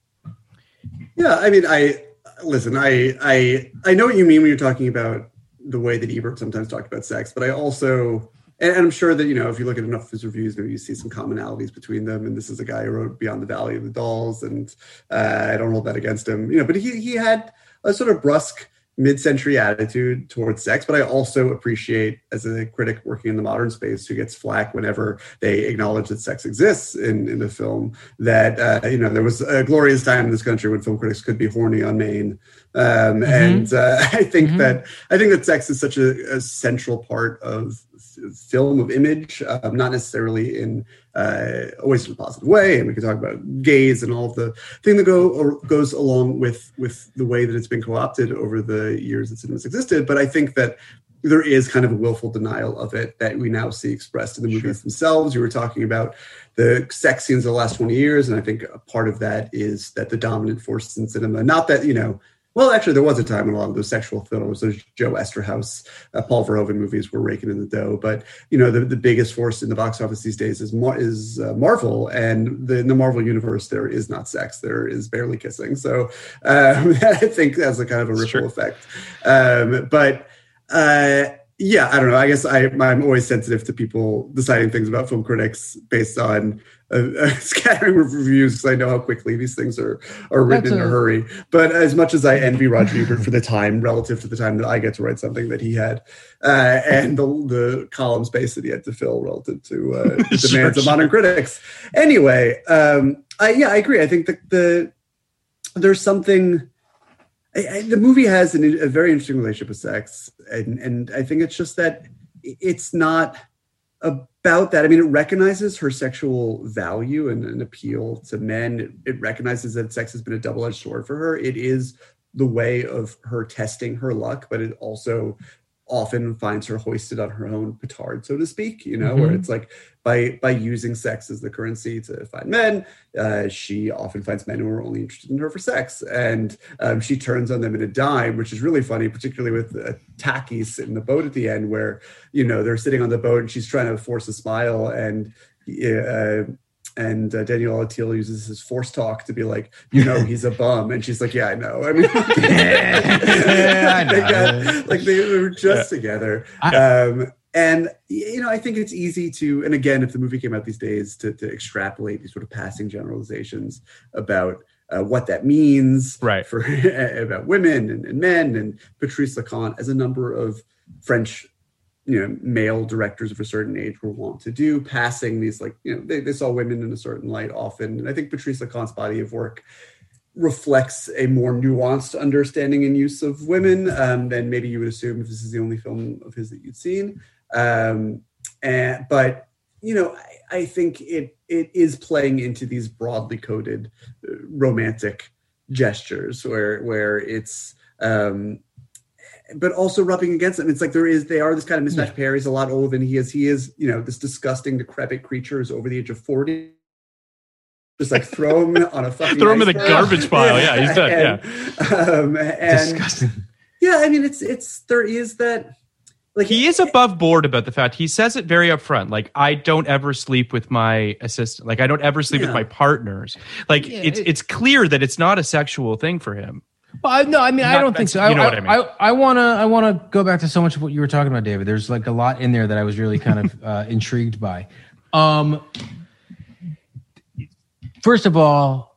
Yeah, I mean, I listen. I I I know what you mean when you're talking about the way that Ebert sometimes talked about sex, but I also. And I'm sure that, you know, if you look at enough of his reviews, maybe you see some commonalities between them. And this is a guy who wrote Beyond the Valley of the Dolls, and uh, I don't hold that against him, you know, but he he had a sort of brusque mid-century attitude towards sex. But I also appreciate, as a critic working in the modern space who gets flack whenever they acknowledge that sex exists in, in a film, that, uh, you know, there was a glorious time in this country when film critics could be horny on Maine. Um, mm-hmm. And uh, I think mm-hmm. that I think that sex is such a, a central part of film, of image, um, not necessarily in uh, always in a positive way. And we can talk about gays and all of the thing that go or goes along with with the way that it's been co-opted over the years that cinema's existed. But I think that there is kind of a willful denial of it that we now see expressed in the movies sure. themselves. You were talking about the sex scenes of the last twenty years, and I think a part of that is that the dominant forces in cinema, not that, you know, well, actually, there was a time when a lot of those sexual films, those Joe Esterhaus, uh, Paul Verhoeven movies were raking in the dough. But, you know, the, the biggest force in the box office these days is Mar- is uh, Marvel. And the, in the Marvel universe, there is not sex. There is barely kissing. So um, I think that's a kind of a ripple sure. effect. Um, but, uh, yeah, I don't know. I guess I, I'm always sensitive to people deciding things about film critics based on a, a scattering of reviews, because I know how quickly these things are are written That's in a, a hurry. But as much as I envy Roger Ebert for the time relative to the time that I get to write something that he had, uh, and the, the column space that he had to fill relative to uh, the sure, demands of modern critics. Anyway, um, I, yeah, I agree. I think that the there's something. I, I, the movie has an, a very interesting relationship with sex, and and I think it's just that it's not about that. I mean, it recognizes her sexual value and an appeal to men. It, it recognizes that sex has been a double-edged sword for her. It is the way of her testing her luck, but it also often finds her hoisted on her own petard, so to speak, you know, mm-hmm. where it's like by by using sex as the currency to find men, uh, she often finds men who are only interested in her for sex. And um, she turns on them in a dime, which is really funny, particularly with uh, Taki in the boat at the end, where, you know, they're sitting on the boat and she's trying to force a smile, and uh, and uh, Danielle Auteuil uses his force talk to be like, you know, he's a bum, and she's like, yeah, I know. I mean, yeah, I know. They got, like they were just yeah. together. I, um, and you know, I think it's easy to, and again, if the movie came out these days, to, to extrapolate these sort of passing generalizations about uh, what that means, right. for about women and, and men, and Patrice Leconte, as a number of French, you know, male directors of a certain age were wont to do, passing these, like, you know, they, they saw women in a certain light often. And I think Patrice Leconte's body of work reflects a more nuanced understanding and use of women um, than maybe you would assume if this is the only film of his that you'd seen. Um, and, but, you know, I, I think it it is playing into these broadly coded uh, romantic gestures where, where it's, um, but also rubbing against them. It's like there is, they are this kind of mismatched yeah. pair. He's a lot older than he is. He is, you know, this disgusting, decrepit creature is over the age of forty. Just like throw him on a fucking throw him in the garbage pile. Yeah, yeah he's done. And, yeah, um, and disgusting. Yeah, I mean, it's it's there is that. Like he is above board about the fact he says it very upfront. Like, I don't ever sleep with my assistant. Like, I don't ever sleep yeah. with my partners. Like, yeah, it's it, it's clear that it's not a sexual thing for him. Well, I, no, I mean, Not, I don't think so. You know I, what I mean? I, I want to, I want to go back to so much of what you were talking about, David. There's like a lot in there that I was really kind of uh, intrigued by. Um, first of all,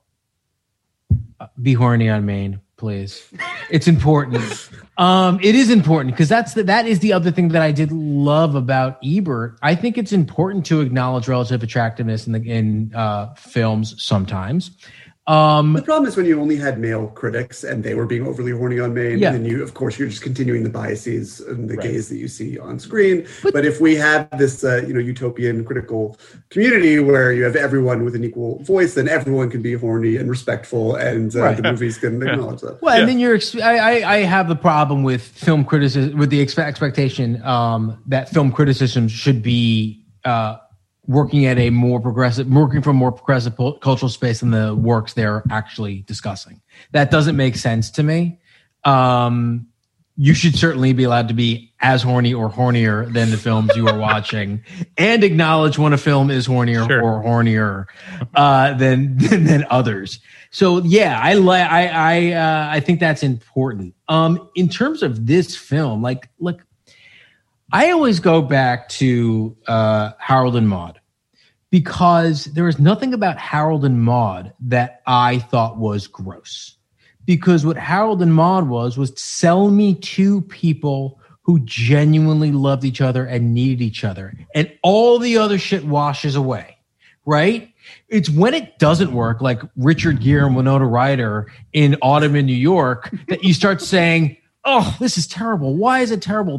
be horny on Maine, please. It's important. Um, it is important because that's the, that is the other thing that I did love about Ebert. I think it's important to acknowledge relative attractiveness in the in uh, films sometimes. Um, the problem is when you only had male critics and they were being overly horny on Maine, yeah. and you, of course, you're just continuing the biases and the right. gaze that you see on screen. But, but if we have this, uh, you know, utopian critical community where you have everyone with an equal voice, then everyone can be horny and respectful, and uh, right. the movies can yeah. acknowledge that. Well, yeah. and then you're, I, I, I have the problem with film criticism, with the expe- expectation um, that film criticism should be. Uh, working at a more progressive, working from more progressive cultural space than the works they're actually discussing. That doesn't make sense to me. Um, you should certainly be allowed to be as horny or hornier than the films you are watching, and acknowledge when a film is hornier sure. or hornier uh, than, than than others. So yeah, I like I I uh, I think that's important. Um, in terms of this film, like look. I always go back to uh, Harold and Maude because there is nothing about Harold and Maude that I thought was gross. Because what Harold and Maude was, was sell me two people who genuinely loved each other and needed each other. And all the other shit washes away, right? It's when it doesn't work, like Richard Gere and Winona Ryder in Autumn in New York, that you start saying, oh, this is terrible. Why is it terrible?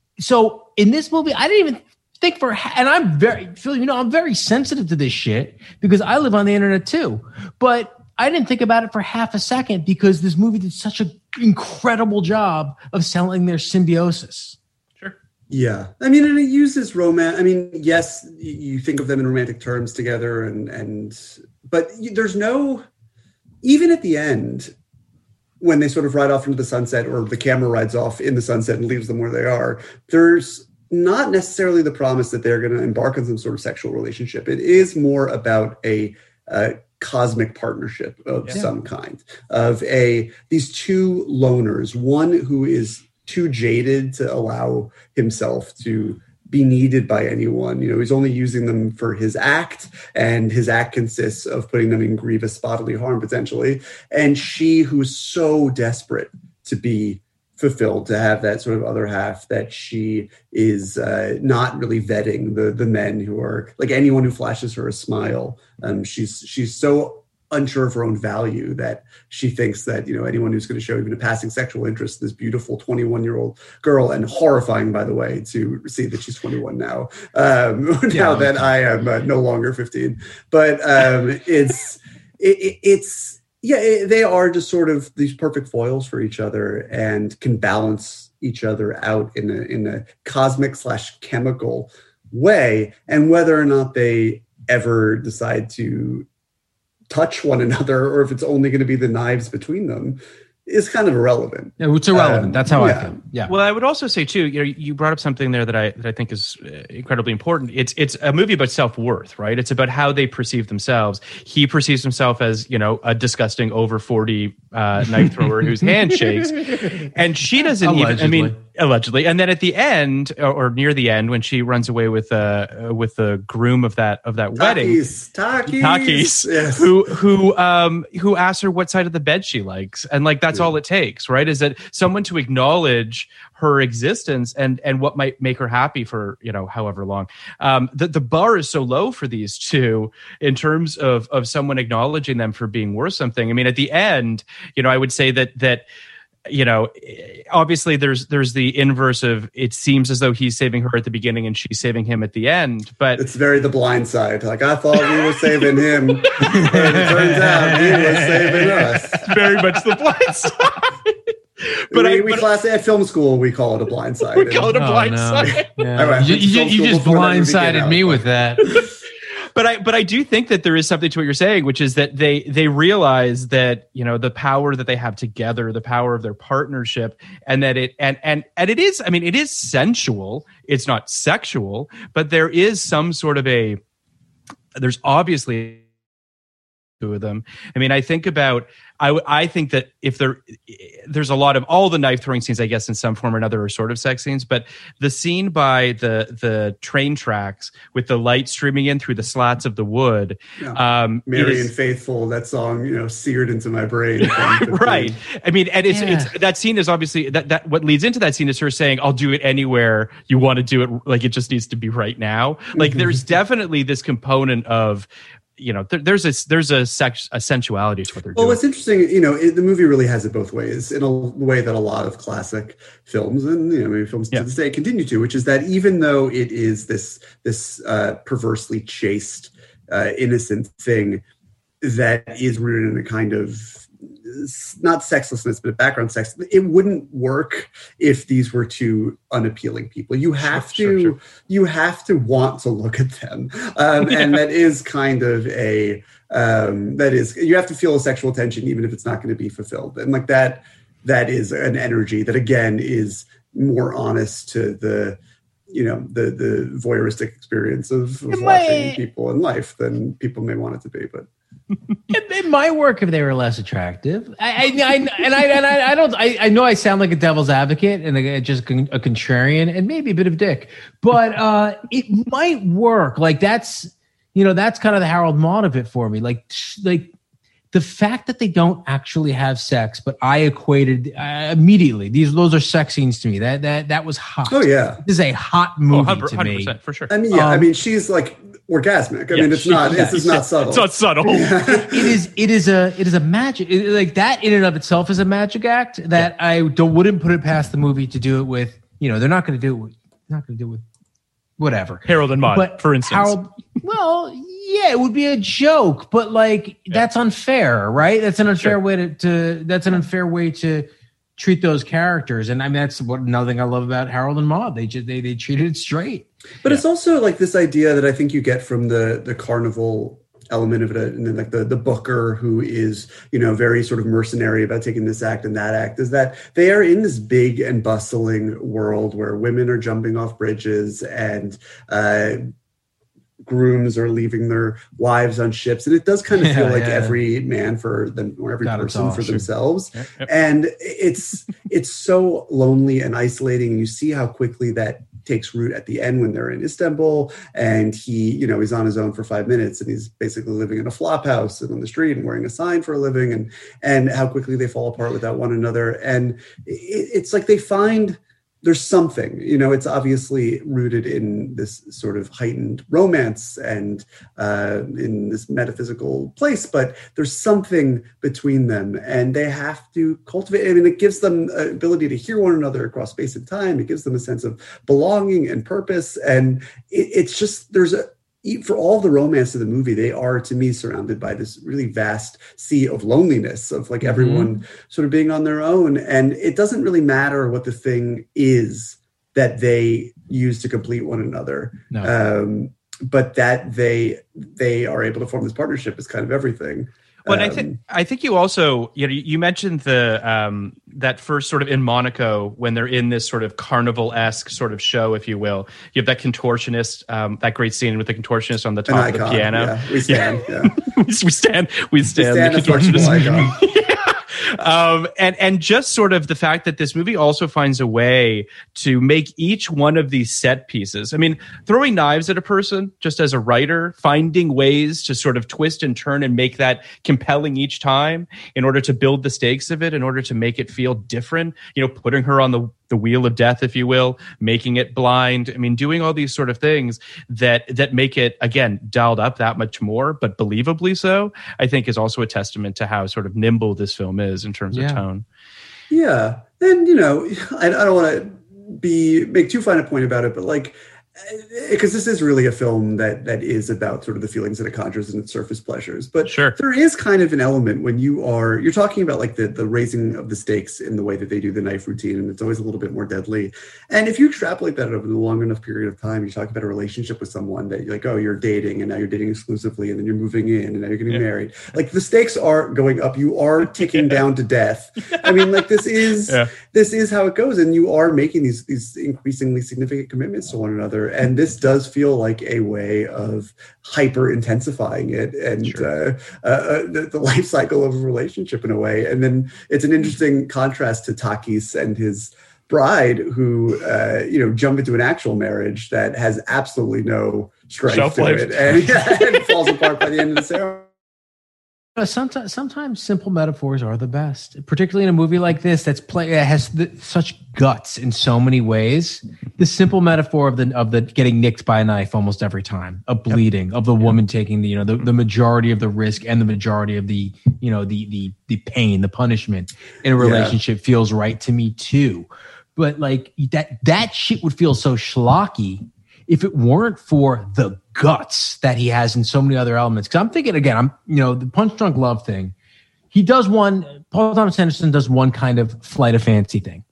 So in this movie, I didn't even think for, and I'm very, Phil, you know, I'm very sensitive to this shit because I live on the internet too. But I didn't think about it for half a second because this movie did such an incredible job of selling their symbiosis. Sure. Yeah. I mean, and it uses romance. I mean, yes, you think of them in romantic terms together and, and, but there's no, even at the end, when they sort of ride off into the sunset, or the camera rides off in the sunset and leaves them where they are, there's not necessarily the promise that they're going to embark on some sort of sexual relationship. It is more about a uh, cosmic partnership of yeah. some kind, of a these two loners, one who is too jaded to allow himself to be needed by anyone. You know, he's only using them for his act, and his act consists of putting them in grievous bodily harm, potentially. And she, who's so desperate to be fulfilled, to have that sort of other half, that she is uh, not really vetting the the men who are, like, anyone who flashes her a smile. Um, she's she's so unsure of her own value that she thinks that, you know, anyone who's going to show even a passing sexual interest, this beautiful twenty-one-year-old girl, and horrifying, by the way, to see that she's twenty-one now, um, now yeah. that I am uh, no longer fifteen. But um, it's it, it's yeah, it, they are just sort of these perfect foils for each other and can balance each other out in a in a cosmic slash chemical way. And whether or not they ever decide to touch one another, or if it's only going to be the knives between them, is kind of irrelevant. Yeah, it's irrelevant. Um, That's how yeah. I feel. Yeah. Well, I would also say too, you know, you brought up something there that I that I think is incredibly important. It's it's a movie about self-worth, right? It's about how they perceive themselves. He perceives himself as, you know, a disgusting over forty uh, knife thrower whose hand shakes, and she doesn't even. I mean, allegedly. And then at the end, or, or near the end, when she runs away with uh, with the groom of that of that Takis, wedding, Takis, Takis, yes. who who um who asks her what side of the bed she likes, and like that's yeah. all it takes, right? Is that someone to acknowledge her existence and and what might make her happy for, you know, however long. Um, the the bar is so low for these two in terms of of someone acknowledging them for being worth something. I mean, at the end, you know, I would say that that. You know, obviously there's there's the inverse of it seems as though he's saving her at the beginning and she's saving him at the end. But it's very The Blind Side. Like, I thought we were saving him, but it turns out he was saving us. Very much The Blind Side. But we, I, we but class at film school, we call it a blind side. We call it a blind oh, no. side. Yeah. Right, you, you, you just blindsided me with that. But I, but I do think that there is something to what you're saying, which is that they they realize that, you know, the power that they have together, the power of their partnership, and that it and and and it is. I mean, it is sensual. It's not sexual, but there is some sort of a. There's obviously two of them. I mean, I think about. I, I think that if there, there's a lot of all the knife throwing scenes, I guess, in some form or another, are sort of sex scenes. But the scene by the the train tracks with the light streaming in through the slats of the wood, yeah. um, "Mary is, and Faithful," that song, you know, seared into my brain. Right. I mean, and it's yeah. it's that scene is obviously that that what leads into that scene is her saying, "I'll do it anywhere you want to do it. Like, it just needs to be right now." Like, there's definitely this component of. You know, there, there's a there's a, sex, a sensuality to what they're well, doing. Well, what's interesting, you know, it, the movie really has it both ways in a way that a lot of classic films and, you know, maybe films yeah. to this day continue to, which is that even though it is this this uh, perversely chaste, uh, innocent thing that is rooted in a kind of not sexlessness, but a background sex, it wouldn't work if these were two unappealing people. You have sure, to, sure, sure. you have to want to look at them, um, yeah. and that is kind of a um, that is you have to feel a sexual tension even if it's not going to be fulfilled, and like that, that is an energy that again is more honest to the. You know, the the voyeuristic experience of, of watching might, people in life than people may want it to be, but. it, it might work if they were less attractive. I, I, I and I and I, I don't. I, I know I sound like a devil's advocate and a, just a contrarian and maybe a bit of a dick, but uh, it might work. Like that's you know that's kind of the Harold Maude of it for me. Like like the fact that they don't actually have sex, but I equated uh, immediately. These those are sex scenes to me. That that that was hot. Oh yeah, this is a hot movie oh, to me for sure. I mean, yeah, um, I mean, she's like. Orgasmic. I yeah, mean, it's she, not. Yeah, this is not subtle. It's not subtle. it, it is. It is a. It is a magic. It, like that in and of itself is a magic act that yeah. I don't, wouldn't put it past the movie to do it with. You know, they're not going to do it. With, not going to do it with whatever. Harold and Maude, but for instance. Harold. Well, yeah, it would be a joke, but like yeah. that's unfair, right? That's an unfair sure. way to, to. That's an unfair way to treat those characters, and I mean that's what another thing I love about Harold and Maude. They just they they treated it straight. But yeah. it's also like this idea that I think you get from the the carnival element of it, and then like the the booker who is, you know, very sort of mercenary about taking this act and that act, is that they are in this big and bustling world where women are jumping off bridges and uh, grooms are leaving their wives on ships, and it does kind of yeah, feel like yeah. every man for them or every Got person for sure. themselves. Yep, yep. And it's it's so lonely and isolating, and you see how quickly that takes root at the end when they're in Istanbul and he, you know, he's on his own for five minutes and he's basically living in a flop house and on the street and wearing a sign for a living, and and how quickly they fall apart without one another. And it, it's like they find there's something, you know, it's obviously rooted in this sort of heightened romance and uh, in this metaphysical place, but there's something between them and they have to cultivate. I mean, it gives them an ability to hear one another across space and time. It gives them a sense of belonging and purpose. And it, it's just, there's a, for all the romance of the movie, they are, to me, surrounded by this really vast sea of loneliness, of like everyone mm-hmm. sort of being on their own. And it doesn't really matter what the thing is that they use to complete one another. No. Um, but that they they are able to form this partnership is kind of everything. Well, um, I think I think you also you know you mentioned the um, that first sort of in Monaco when they're in this sort of carnival-esque sort of show, if you will. You have that contortionist, um, that great scene with the contortionist on the top of the piano. Yeah, we stand. Yeah. we, we stand. We stand. We stand the a flexible icon. yeah. Um, and and just sort of the fact that this movie also finds a way to make each one of these set pieces. I mean, throwing knives at a person, just as a writer, finding ways to sort of twist and turn and make that compelling each time in order to build the stakes of it, in order to make it feel different. You know, putting her on the the wheel of death, if you will, making it blind. I mean, doing all these sort of things that that make it, again, dialed up that much more, but believably so, I think is also a testament to how sort of nimble this film is in terms yeah. of tone. Yeah. And, you know, I, I don't want to be make too fine a point about it, but like, because this is really a film that that is about sort of the feelings that it conjures and its surface pleasures. But sure. there is kind of an element when you are, you're talking about like the, the raising of the stakes in the way that they do the knife routine, and it's always a little bit more deadly. And if you extrapolate that over a long enough period of time, you talk about a relationship with someone that you're like, oh, you're dating and now you're dating exclusively and then you're moving in and now you're getting yeah. married. Like the stakes are going up. You are ticking yeah. down to death. I mean, like this is, yeah. this is how it goes. And you are making these, these increasingly significant commitments to one another. And this does feel like a way of hyper intensifying it and sure. uh, uh, the, the life cycle of a relationship in a way. And then it's an interesting contrast to Takis and his bride, who uh, you know jump into an actual marriage that has absolutely no strength Shelf to life. it, and, yeah, and falls apart by the end of the ceremony. Sometimes, sometimes simple metaphors are the best, particularly in a movie like this that's play has the, such guts in so many ways. The simple metaphor of the of the getting nicked by a knife almost every time, of bleeding, yep. of the yep. woman taking the you know the, the majority of the risk and the majority of the you know the the the pain, the punishment in a relationship yeah. feels right to me too. But like that that shit would feel so schlocky if it weren't for the guts that he has in so many other elements. Because I'm thinking, again, I'm you know, the Punch Drunk Love thing, he does one, Paul Thomas Anderson does one kind of flight of fancy thing.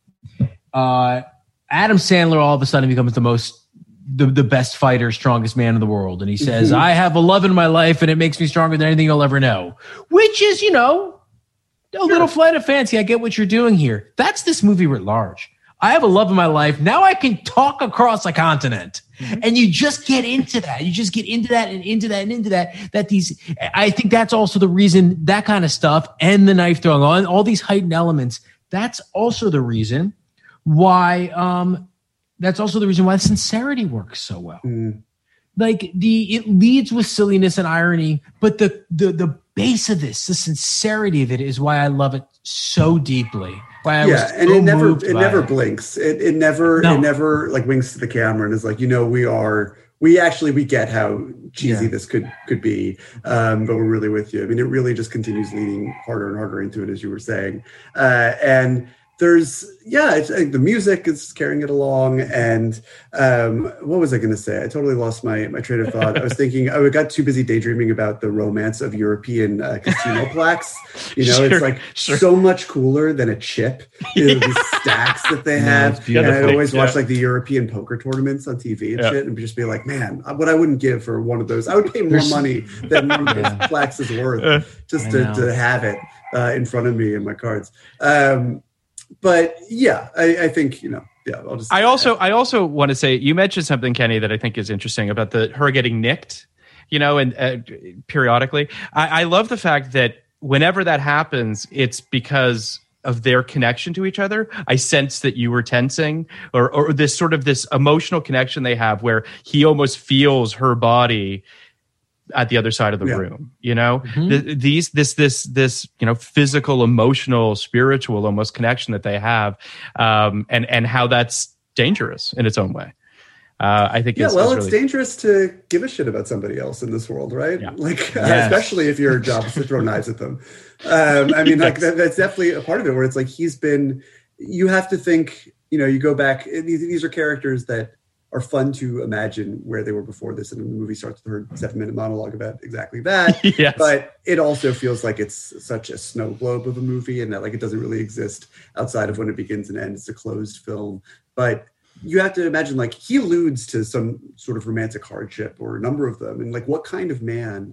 Uh, Adam Sandler all of a sudden becomes the most, the, the best fighter, strongest man in the world. And he says, I have a love in my life and it makes me stronger than anything you'll ever know. Which is, you know, a sure. little flight of fancy. I get what you're doing here. That's this movie writ large. I have a love in my life. Now I can talk across a continent. Mm-hmm. And you just get into that. You just get into that and into that and into that. That these, I think that's also the reason that kind of stuff and the knife throwing on all these heightened elements. That's also the reason why, um, that's also the reason why sincerity works so well. Mm. Like the, it leads with silliness and irony, but the, the, the base of this, the sincerity of it is why I love it so deeply. Why I yeah, was and so it never, it never it. blinks. It, it never, no. it never like winks to the camera and is like, you know, we are, we actually, we get how cheesy yeah. this could, could be. Um, but we're really with you. I mean, it really just continues leaning harder and harder into it, as you were saying. Uh, and there's, yeah, it's, uh, the music is carrying it along. And um, what was I going to say? I totally lost my my train of thought. I was thinking, I got too busy daydreaming about the romance of European uh, casino plaques. You know, sure, it's like sure. so much cooler than a chip. You know, yeah. These stacks that they have. No, and I always yeah. watch like the European poker tournaments on T V and yeah. shit, and just be like, man, what I wouldn't give for one of those. I would pay more There's, money than one of those yeah. plaques is worth just to, to have it uh, in front of me in my cards. Um, But yeah, I, I think, you know, yeah, I'll just. I also, I also want to say, you mentioned something, Kenny, that I think is interesting about the her getting nicked, you know, and uh, periodically. I, I love the fact that whenever that happens, it's because of their connection to each other. I sense that you were tensing, or or this sort of this emotional connection they have, where he almost feels her body at the other side of the yeah. room, you know, mm-hmm. the, these, this, this, this, you know, physical, emotional, spiritual, almost connection that they have, um, and, and how that's dangerous in its own way. Uh, I think, yeah, it's, well, it's, it's really... dangerous to give a shit about somebody else in this world, right? Yeah. Like, yes. uh, especially if your job is to throw knives at them. Um, I mean, yes. like that, that's definitely a part of it where it's like, he's been, you have to think, you know, you go back, these, these are characters that are fun to imagine where they were before this. And the movie starts with her seven minute monologue about exactly that. Yes. But it also feels like it's such a snow globe of a movie, and that like it doesn't really exist outside of when it begins and ends. It's a closed film. But you have to imagine, like, he alludes to some sort of romantic hardship, or a number of them. And like, what kind of man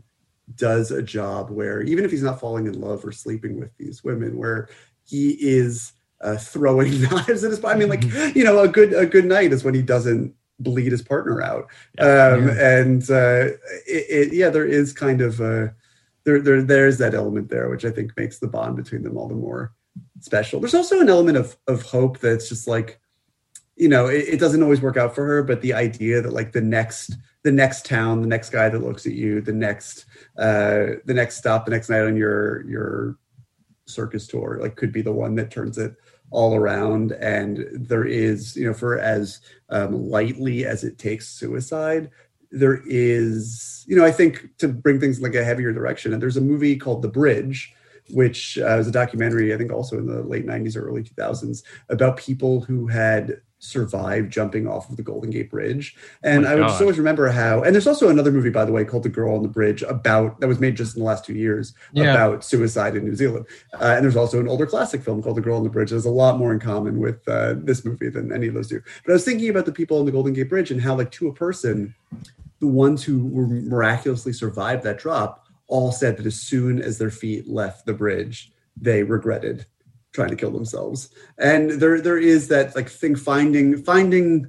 does a job where even if he's not falling in love or sleeping with these women, where he is uh, throwing knives at his, I mean, like, you know, a good, a good night is when he doesn't bleed his partner out. Yeah, um, yeah. And uh, it, it, yeah, there is kind of a, there, there, there's that element there, which I think makes the bond between them all the more special. There's also an element of, of hope that's just like, you know, it, it doesn't always work out for her, but the idea that like the next, the next town, the next guy that looks at you, the next, uh, the next stop, the next night on your, your circus tour, like could be the one that turns it all around. And there is, you know, for as um, lightly as it takes suicide, there is, you know, I think to bring things like a heavier direction. And there's a movie called The Bridge, which uh, was a documentary, I think also in the late nineties or early two thousands, about people who had survived jumping off of the Golden Gate Bridge. And oh I would just always remember how, and there's also another movie, by the way, called The Girl on the Bridge, about, that was made just in the last two years, yeah. about suicide in New Zealand. Uh, and there's also an older classic film called The Girl on the Bridge. There's a lot more in common with uh, this movie than any of those do. But I was thinking about the people on the Golden Gate Bridge and how, like, to a person, the ones who were miraculously survived that drop all said that as soon as their feet left the bridge, they regretted trying to kill themselves. And there there is that like thing, finding finding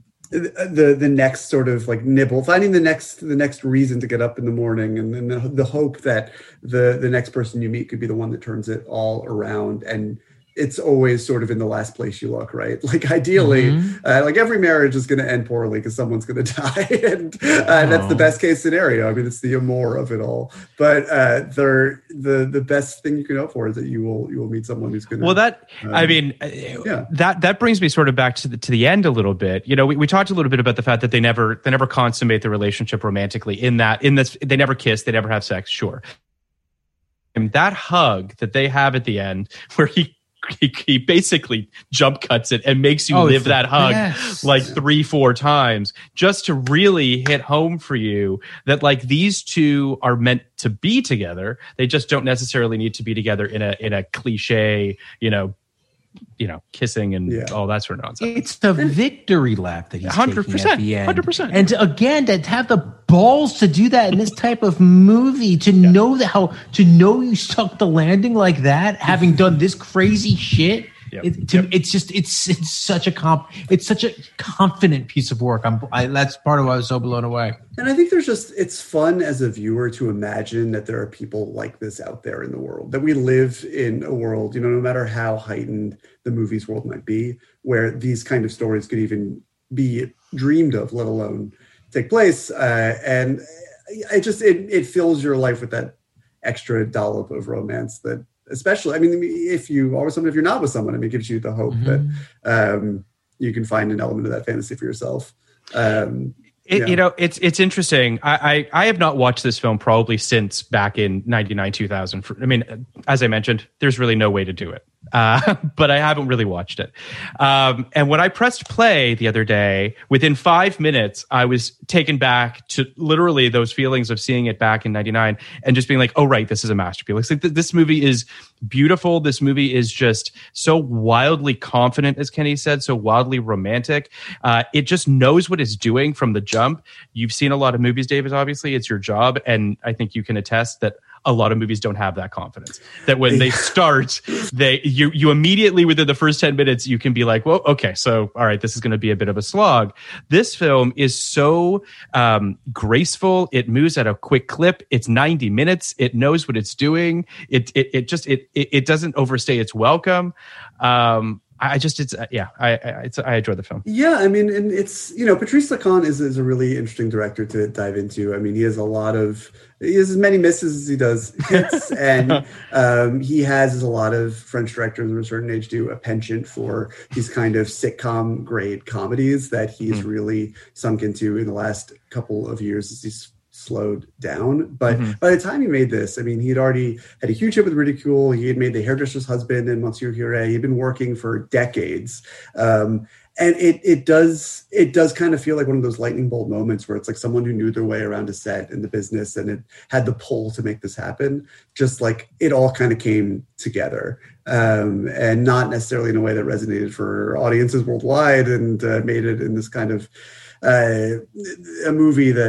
the the next sort of like nibble, finding the next the next reason to get up in the morning, and then the, the hope that the the next person you meet could be the one that turns it all around. And it's always sort of in the last place you look, right? Like ideally, mm-hmm. uh, like every marriage is going to end poorly because someone's going to die, and uh, oh. that's the best case scenario. I mean, it's the amour of it all. But uh, the the best thing you can hope for is that you will you will meet someone who's going to. Well, that um, I mean, yeah. that that brings me sort of back to the to the end a little bit. You know, we, we talked a little bit about the fact that they never they never consummate the relationship romantically. In that, in this, they never kiss, they never have sex. Sure, and that hug that they have at the end, where he. He, he basically jump cuts it and makes you oh, live that hug yes. like three, four times just to really hit home for you that like these two are meant to be together. They just don't necessarily need to be together in a in a cliche, you know, you know, kissing and yeah. all that sort of nonsense. It's the victory lap that he's one hundred percent, taking at the end. one hundred percent. And to, again, to have the balls to do that in this type of movie, to yeah. know that how to know you stuck the landing like that, having done this crazy shit. Yep. It, to, yep. It's just it's it's such a comp it's such a confident piece of work. I'm I, that's part of why I was so blown away. And I think there's just it's fun as a viewer to imagine that there are people like this out there in the world, that we live in a world, you know, no matter how heightened the movies world might be, where these kind of stories could even be dreamed of, let alone take place. Uh, and it just it it fills your life with that extra dollop of romance that. Especially, I mean, if you are with someone, if you're not with someone, I mean, it gives you the hope mm-hmm. that um, you can find an element of that fantasy for yourself. Um, it, yeah. You know, it's it's interesting. I, I I have not watched this film probably since back in ninety-nine, two thousand. I mean, as I mentioned, there's really no way to do it. Uh, but I haven't really watched it. Um, and when I pressed play the other day, within five minutes, I was taken back to literally those feelings of seeing it back in ninety-nine and just being like, oh, right, this is a masterpiece. Like, th- this movie is beautiful. This movie is just so wildly confident, as Kenny said, so wildly romantic. Uh, it just knows what it's doing from the jump. You've seen a lot of movies, David, obviously. It's your job. And I think you can attest that a lot of movies don't have that confidence, that when they start, they you you immediately within the first ten minutes, you can be like, well, okay, so all right, this is going to be a bit of a slog. This film is so um, graceful. It moves at a quick clip. It's ninety minutes. It knows what it's doing. It it it just it it, it doesn't overstay its welcome. Um, I just, it's, yeah, I, I, it's, I enjoy the film. Yeah. I mean, and it's, you know, Patrice Lacan is, is a really interesting director to dive into. I mean, he has a lot of, he has as many misses as he does hits. and um, he has, as a lot of French directors of a certain age do, a penchant for these kind of sitcom grade comedies that he's mm. really sunk into in the last couple of years as he's slowed down. But mm-hmm. by the time he made this, I mean, he'd already had a huge hit with Ridicule. He had made The Hairdresser's Husband and Monsieur Huret. He'd been working for decades. Um, and it it does it does kind of feel like one of those lightning bolt moments where it's like someone who knew their way around a set in the business and it had the pull to make this happen. Just like it all kind of came together. Um, and not necessarily in a way that resonated for audiences worldwide and uh, made it in this kind of uh, a movie that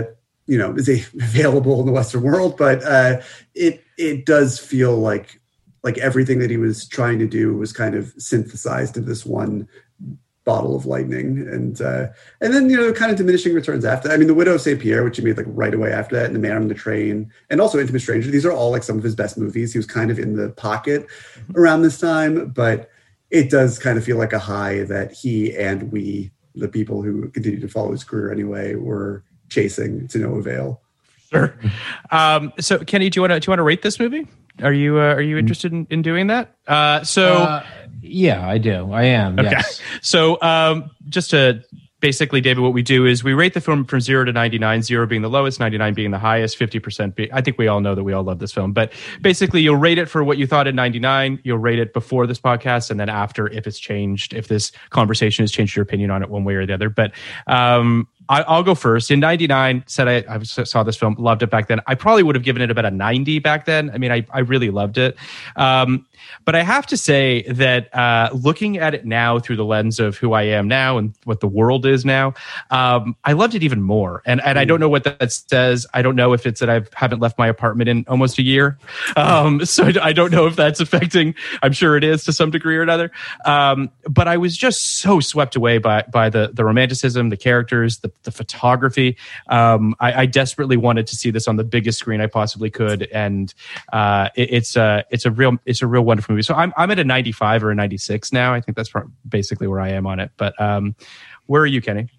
you know, is a, available in the Western world, but uh, it it does feel like like everything that he was trying to do was kind of synthesized in this one bottle of lightning, and uh, and then you know kind of diminishing returns after. I mean, The Widow of Saint Pierre, which he made like right away after that, and The Man on the Train, and also Intimate Stranger. These are all like some of his best movies. He was kind of in the pocket around this time, but it does kind of feel like a high that he and we, the people who continue to follow his career anyway, were chasing to no avail. Sure. Um, so, Kenny, do you want to do you want to rate this movie? Are you uh, are you interested in, in doing that? Uh, so, uh, yeah, I do. I am. Okay. Yes. So, um, just to basically, David, what we do is we rate the film from zero to ninety-nine, zero being the lowest, ninety-nine being the highest, fifty percent. Be, I think we all know that we all love this film, but basically, you'll rate it for what you thought at ninety-nine. You'll rate it before this podcast, and then after, if it's changed, if this conversation has changed your opinion on it one way or the other. But um, I, I'll go first. In ninety-nine, said I, I saw this film, loved it back then. I probably would have given it about a ninety back then. I mean, I, I really loved it. Um, but I have to say that uh, looking at it now through the lens of who I am now and what the world is now, um, I loved it even more. And and I don't know what that says. I don't know if it's that I haven't left my apartment in almost a year. Um, so I, I don't know if that's affecting. I'm sure it is to some degree or another. Um, but I was just so swept away by by the the romanticism, the characters, the the photography. Um, I, I desperately wanted to see this on the biggest screen I possibly could, and uh, it, it's a it's a real it's a real wonderful movie. So I'm I'm at a ninety-five or a ninety-six now. I think that's basically where I am on it. But um, where are you, Kenny?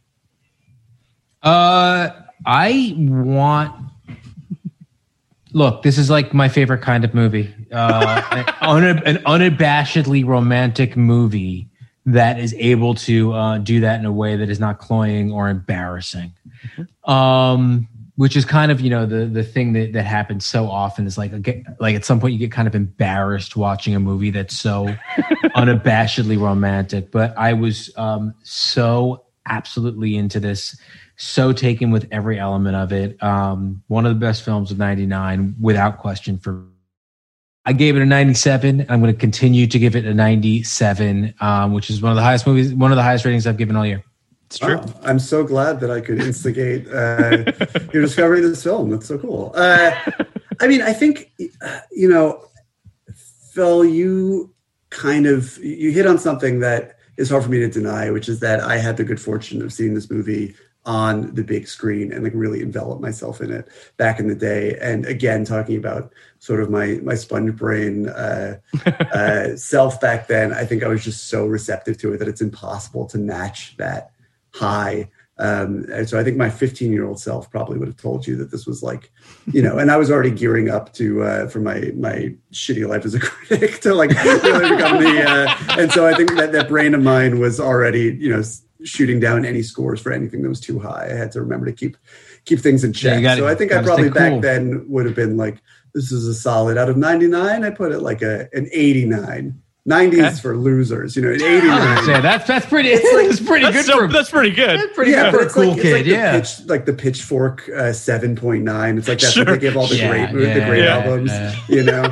Uh, I want. Look, this is like my favorite kind of movie. Uh, an, un- an unabashedly romantic movie that is able to uh, do that in a way that is not cloying or embarrassing. Mm-hmm. Um, which is kind of, you know, the the thing that, that happens so often is like, like at some point you get kind of embarrassed watching a movie that's so unabashedly romantic. But I was um, so absolutely into this, so taken with every element of it. Um, one of the best films of ninety-nine, without question. For I gave it a ninety-seven. I'm going to continue to give it a ninety-seven, um, which is one of the highest movies, one of the highest ratings I've given all year. It's true. Wow. I'm so glad that I could instigate uh, your discovery of this film. That's so cool. Uh, I mean, I think, you know, Phil, you kind of, you hit on something that is hard for me to deny, which is that I had the good fortune of seeing this movie on the big screen and like really envelop myself in it back in the day. And again, talking about sort of my my sponge brain uh, uh, self back then, I think I was just so receptive to it that it's impossible to match that high. Um, and so I think my fifteen year old self probably would have told you that this was like, you know, and I was already gearing up to, uh, for my, my shitty life as a critic to like really become the, uh, and so I think that that brain of mine was already, you know, shooting down any scores for anything that was too high. I had to remember to keep, keep things in check. Yeah, gotta, so I think I probably back cool. then would have been like, this is a solid out of ninety-nine. I put it like a, an eighty-nine. ninety is okay. For losers, you know. An eighty-nine. Yeah, that's that's pretty. It's like it's pretty that's good. So, for, that's pretty good. That's pretty yeah, good for a cool like, kid. Like yeah, the pitch, like the Pitchfork uh, seven point nine. It's like that's sure. what they give all the yeah, great, yeah, the great yeah, albums. Yeah. You know,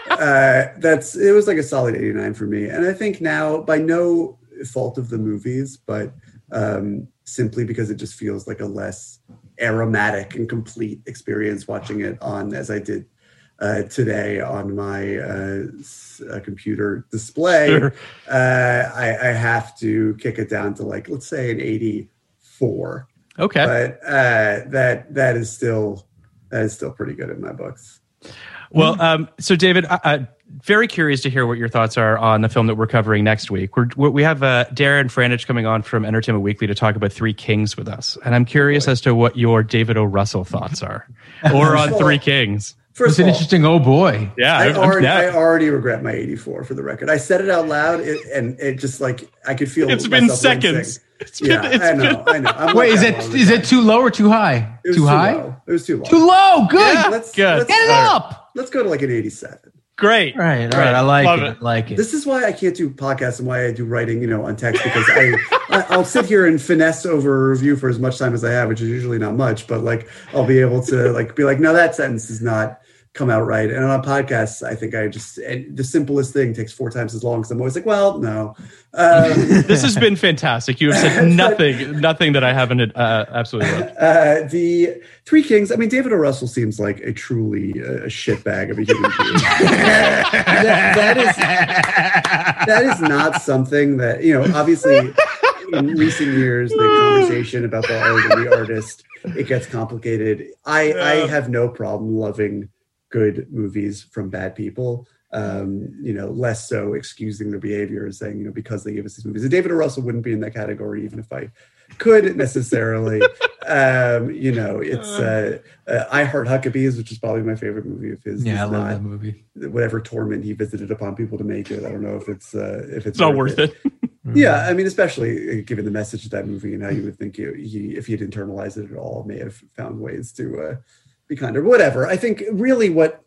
uh, that's it was like a solid eighty-nine for me. And I think now, by no fault of the movies, but um, simply because it just feels like a less aromatic and complete experience watching it on, as I did. Uh, today on my uh, uh, computer display, sure. uh, I, I have to kick it down to like, let's say an eighty-four. Okay. But uh, that that is still that is still pretty good in my books. Well, um, so David, I, I'm very curious to hear what your thoughts are on the film that we're covering next week. We're, we have uh, Darren Franich coming on from Entertainment Weekly to talk about Three Kings with us. And I'm curious oh as to what your David O. Russell thoughts are, or on Three Kings. First it's an all, interesting. Oh boy! Yeah, I I'm, already, I'm, yeah. I already regret my eighty-four for the record. I said it out loud, it, and it just like I could feel. It's been seconds. It's been, yeah, it's I know. Been... I know. I'm Wait, like is it is it too low or too high? It was too, too high? Low. It was too low. Too low. Good. Yeah, let's, Good. Let's, Get it uh, up. Let's go to like an eighty-seven. Great. Right. All right. I like Love it. it. I like it. This is why I can't do podcasts and why I do writing, you know, on text, because I, I I'll sit here and finesse over a review for as much time as I have, which is usually not much, but like I'll be able to like be like, no, that sentence is not come out right. And on podcasts, I think I just, the simplest thing takes four times as long because I'm always like, well, no. Um, this has been fantastic. You have said nothing, nothing that I haven't uh, absolutely loved. Uh, the Three Kings, I mean, David O. Russell seems like a truly uh, a shitbag of a human being. that, that is that is not something that, you know, obviously in recent years, the conversation about the art and the artist, it gets complicated. I, I have no problem loving good movies from bad people. Um, you know, less so excusing their behavior and saying, you know, because they give us these movies. And David O. Russell wouldn't be in that category, even if I could necessarily. um, you know, it's uh, uh, I Heart Huckabees, which is probably my favorite movie of his. Yeah, I love that movie. Whatever torment he visited upon people to make it, I don't know if it's uh, if it's, it's not worth it. it. Yeah, I mean, especially given the message of that movie and how you would think he, he if he had internalized it at all, may have found ways to uh, be kinder. Whatever. I think really what.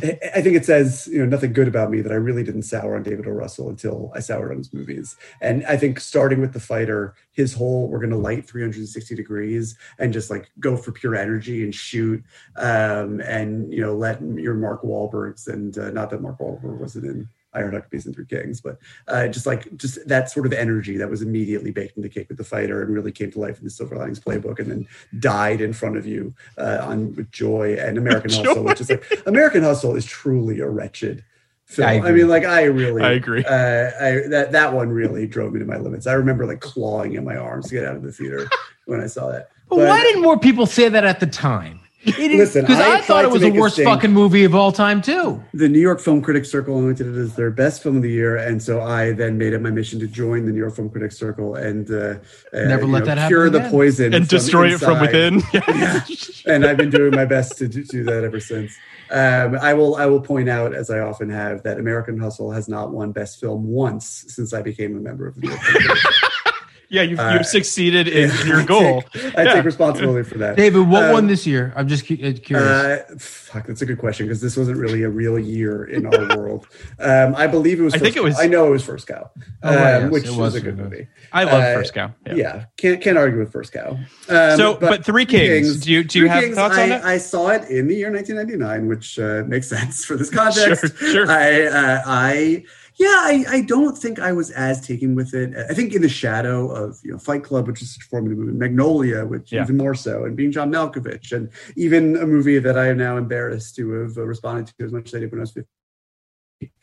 I think it says, you know, nothing good about me that I really didn't sour on David O. Russell until I soured on his movies. And I think starting with The Fighter, his whole, we're going to light three hundred sixty degrees and just like go for pure energy and shoot. Um, and, you know, let your Mark Wahlbergs and uh, not that Mark Wahlberg wasn't in I Heart Huckabees and Three Kings, but uh, just like just that sort of energy that was immediately baked into cake with The Fighter and really came to life in the Silver Linings Playbook and then died in front of you uh, on with Joy and American Hustle, which is like American Hustle is truly a wretched film. I, I mean, like I really, I agree. Uh, I, that that one really drove me to my limits. I remember like clawing at my arms to get out of the theater when I saw that. But, but why didn't more people say that at the time? Listen, because I, I thought it was the worst fucking movie of all time too. The New York Film Critics Circle anointed it as their best film of the year, and so I then made it my mission to join the New York Film Critics Circle and uh, never uh, let know, that happen cure again. the poison and destroy inside. it from within. Yeah. And I've been doing my best to do, do that ever since. Um, I will I will point out, as I often have, that American Hustle has not won Best Film once since I became a member of the New York Film Critics. Yeah, you've, you've uh, succeeded in yeah, your goal. I take, I yeah. take responsibility for that. David, what um, won this year? I'm just cu- curious. Uh, fuck, that's a good question because this wasn't really a real year in our world. Um, I believe it was. I First think it was. Cow. I know it was First Cow, oh, um, yes, which was, was a good movie. I love uh, First Cow. Yeah. yeah, can't can't argue with First Cow. Um, so, but, but Three Kings. Kings do you do you have Kings, thoughts I, on it? I saw it in the year nineteen ninety-nine, which uh, makes sense for this context. Sure, sure. I uh, I. Yeah, I, I don't think I was as taken with it. I think in the shadow of, you know, Fight Club, which is a formative movie, Magnolia, which yeah. even more so, and being John Malkovich, and even a movie that I am now embarrassed to have uh, responded to as much as I did when I was fifteen.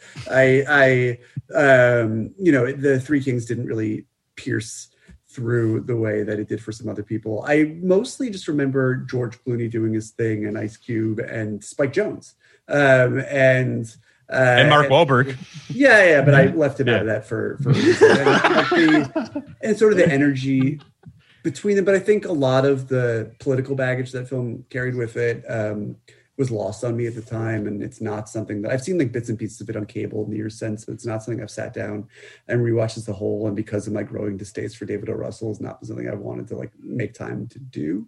I, I um, you know, the Three Kings didn't really pierce through the way that it did for some other people. I mostly just remember George Clooney doing his thing and Ice Cube and Spike Jonze. Um, and... Uh, and Mark Wahlberg. Yeah, yeah, but I left him yeah. out of that for, for a reason. And, like the, and sort of the energy between them. But I think a lot of the political baggage that film carried with it um, was lost on me at the time. And it's not something that I've seen like bits and pieces of it on cable in the years since, but it's not something I've sat down and rewatched as a whole. And because of my growing distaste for David O. Russell, is not something I wanted to like make time to do.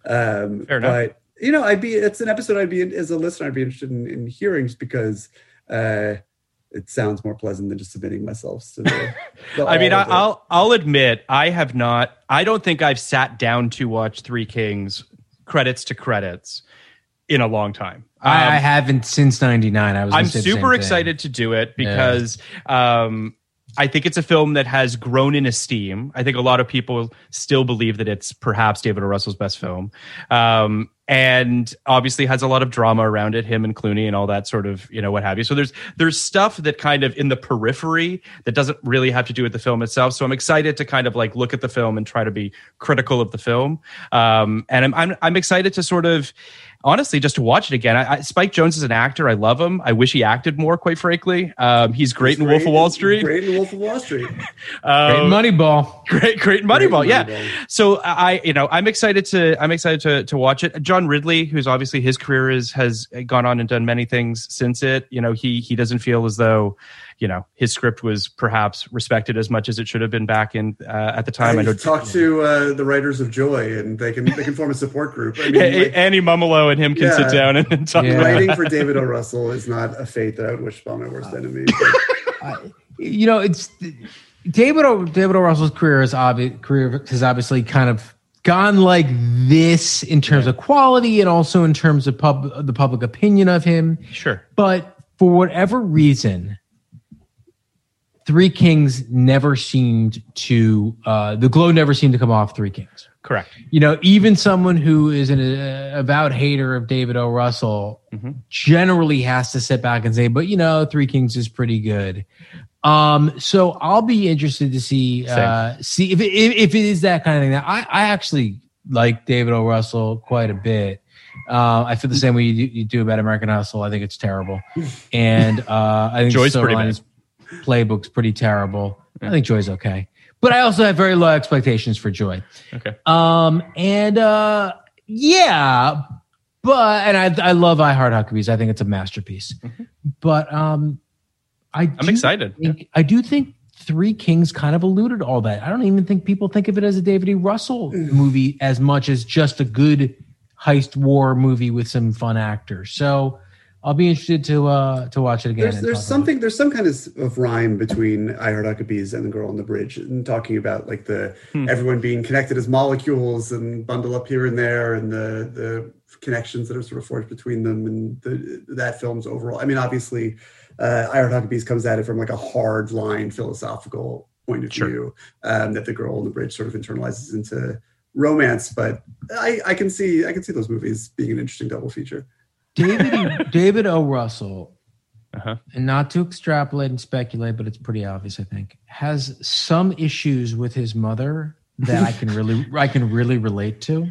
Um, Fair enough. But, you know, I'd be, it's an episode I'd be, as a listener, I'd be interested in, in hearing just because Uh, it sounds more pleasant than just submitting myself to the, the I mean, I, I'll I'll admit I have not. I don't think I've sat down to watch Three Kings credits to credits in a long time. Um, I, I haven't since ninety-nine. I was. I'm super excited to do it because yeah. um, I think it's a film that has grown in esteem. I think a lot of people still believe that it's perhaps David O. Russell's best film. Um, and obviously has a lot of drama around it, him and Clooney and all that sort of, you know, what have you. So there's there's stuff that kind of in the periphery that doesn't really have to do with the film itself. So I'm excited to kind of like look at the film and try to be critical of the film. Um, and I'm, I'm I'm excited to sort of, honestly, just to watch it again. I, I, Spike Jonze is an actor. I love him. I wish he acted more, quite frankly. Um, he's great he's in great, Wolf of Wall Street. Great in Wolf of Wall Street. um, great in Moneyball. Great, great in Moneyball. Yeah. Moneyball. So I, you know, I'm excited to, I'm excited to to watch it. John Ridley, who's obviously his career is has gone on and done many things since it. You know, he he doesn't feel as though, you know, his script was perhaps respected as much as it should have been back in uh, at the time. I, I know, talk to uh, the writers of Joy, and they can they can form a support group. I mean, like, Annie Mumolo and him can yeah, sit down and, and talk. Yeah. About writing for David O. Russell is not a fate that I would wish upon my worst enemy. I, you know, it's David O. David O. Russell's career is obvious. Career has obviously kind of gone like this in terms of quality and also in terms of pub, the public opinion of him. Sure. But for whatever reason, Three Kings never seemed to, uh, the glow never seemed to come off Three Kings. Correct. You know, even someone who is an uh, avowed hater of David O. Russell mm-hmm. generally has to sit back and say, but, you know, Three Kings is pretty good. Um, so I'll be interested to see uh, see if it, if it is that kind of thing. I, I actually like David O. Russell quite a bit. Uh, I feel the same way you do, you do about American Hustle. I think it's terrible. And uh, I think Joy's pretty bad. Playbook's pretty terrible. Yeah. I think Joy's okay. But I also have very low expectations for Joy. Okay. Um, and uh, yeah, but and I I love I Heart Huckabees. I think it's a masterpiece. Mm-hmm. But um, I I'm excited. Think, yeah. I do think Three Kings kind of eluded all that. I don't even think people think of it as a David E. Russell movie as much as just a good heist war movie with some fun actors. So I'll be interested to uh, to watch it again. There's, there's something, there's some kind of, of rhyme between I Heart Huckabees and The Girl on the Bridge, and talking about like the hmm. everyone being connected as molecules and bundle up here and there, and the the connections that are sort of forged between them, and the, that film's overall. I mean, obviously, uh, I Heart Huckabees comes at it from like a hard line philosophical point of sure. view um, that The Girl on the Bridge sort of internalizes into romance. But I, I can see I can see those movies being an interesting double feature. David David O. Russell, uh-huh. and not to extrapolate and speculate, but it's pretty obvious, I think, has some issues with his mother that I can really I can really relate to.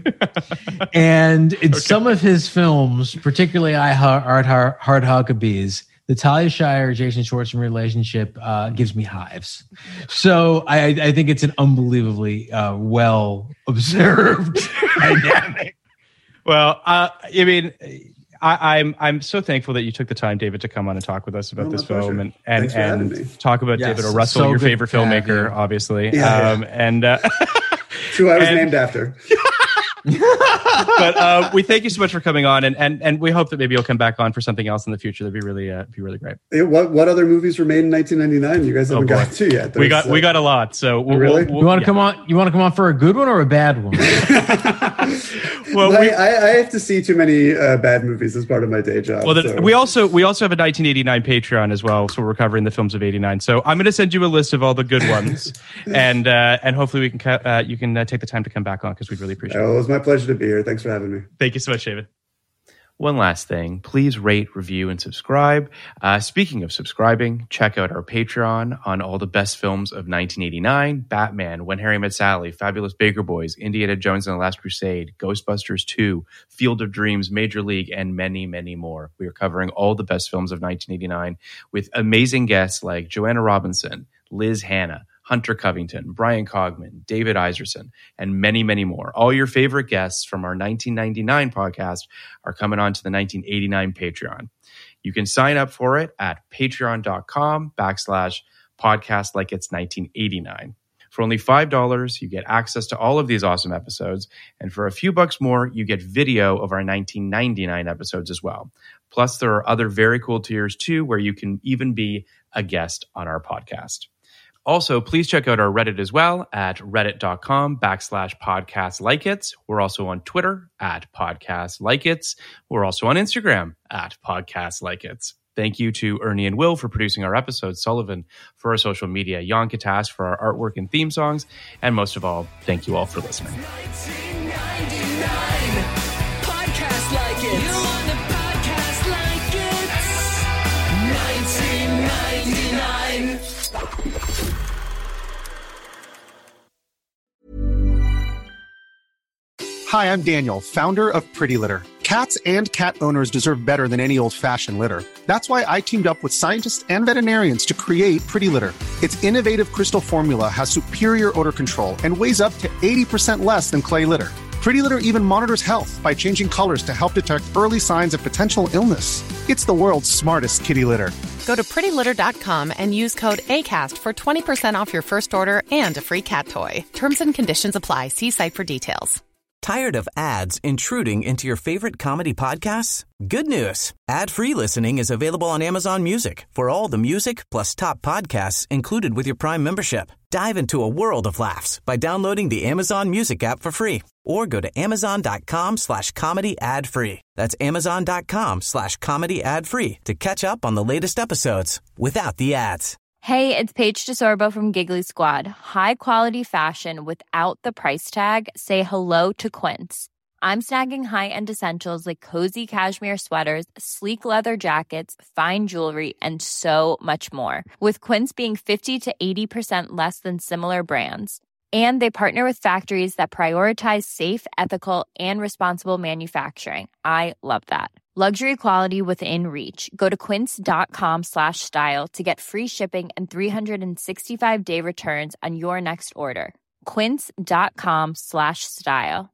And in okay. some of his films, particularly I Heart Heart Huckabees, the Talia Shire Jason Schwartzman relationship uh, gives me hives. So I, I think it's an unbelievably uh, well observed dynamic. Well, uh, I mean. I, I'm I'm so thankful that you took the time, David, to come on and talk with us about oh, this film and and, and talk about yes, David O. Russell, so your favorite filmmaker, obviously. Yeah, um, yeah. And uh, who I was and, named after. But uh, we thank you so much for coming on, and, and and we hope that maybe you'll come back on for something else in the future. That'd be really uh, be really great. Hey, what what other movies were made in nineteen ninety-nine? You guys haven't oh, got to yet. There's, we got uh, we got a lot. So we'll, really, we'll, we'll, you want to yeah. come on? You want to come on for a good one or a bad one? Well, we, I, I have to see too many uh, bad movies as part of my day job. Well, so. we also we also have a nineteen eighty-nine Patreon as well, so we're covering the films of eighty-nine. So I'm going to send you a list of all the good ones, and uh, and hopefully we can uh, you can uh, take the time to come back on because we'd really appreciate oh, it. It was my pleasure to be here. Thanks for having me. Thank you so much, David. One last thing, please rate, review, and subscribe. Uh, speaking of subscribing, check out our Patreon on all the best films of nineteen eighty-nine, Batman, When Harry Met Sally, Fabulous Baker Boys, Indiana Jones and the Last Crusade, Ghostbusters two, Field of Dreams, Major League, and many, many more. We are covering all the best films of nineteen eighty-nine with amazing guests like Joanna Robinson, Liz Hanna, Hunter Covington, Brian Cogman, David Iserson, and many, many more. All your favorite guests from our nineteen ninety-nine podcast are coming on to the nineteen eighty-nine Patreon. You can sign up for it at patreon.com backslash podcast like it's nineteen eighty-nine. For only five dollars, you get access to all of these awesome episodes. And for a few bucks more, you get video of our nineteen ninety-nine episodes as well. Plus, there are other very cool tiers too, where you can even be a guest on our podcast. Also, please check out our Reddit as well at reddit.com backslash podcast like it's. We're also on Twitter at podcast like it's. We're also on Instagram at podcast like it's. Thank you to Ernie and Will for producing our episodes, Sullivan for our social media, Jan Katas for our artwork and theme songs, and most of all, thank you all for listening. nineteen ninety-nine, podcast like it. You want a podcast like it? nineteen ninety-nine. Hi, I'm Daniel, founder of Pretty Litter. Cats and cat owners deserve better than any old-fashioned litter. That's why I teamed up with scientists and veterinarians to create Pretty Litter. Its innovative crystal formula has superior odor control and weighs up to eighty percent less than clay litter. Pretty Litter even monitors health by changing colors to help detect early signs of potential illness. It's the world's smartest kitty litter. Go to pretty litter dot com and use code ACAST for twenty percent off your first order and a free cat toy. Terms and conditions apply. See site for details. Tired of ads intruding into your favorite comedy podcasts? Good news. Ad-free listening is available on Amazon Music for all the music plus top podcasts included with your Prime membership. Dive into a world of laughs by downloading the Amazon Music app for free or go to amazon.com slash comedy ad free. That's amazon.com slash comedy ad free to catch up on the latest episodes without the ads. Hey, it's Paige DeSorbo from Giggly Squad. High quality fashion without the price tag. Say hello to Quince. I'm snagging high-end essentials like cozy cashmere sweaters, sleek leather jackets, fine jewelry, and so much more. With Quince being fifty to eighty percent less than similar brands. And they partner with factories that prioritize safe, ethical, and responsible manufacturing. I love that. Luxury quality within reach. Go to quince.com slash style to get free shipping and three sixty-five day returns on your next order. Quince.com slash style.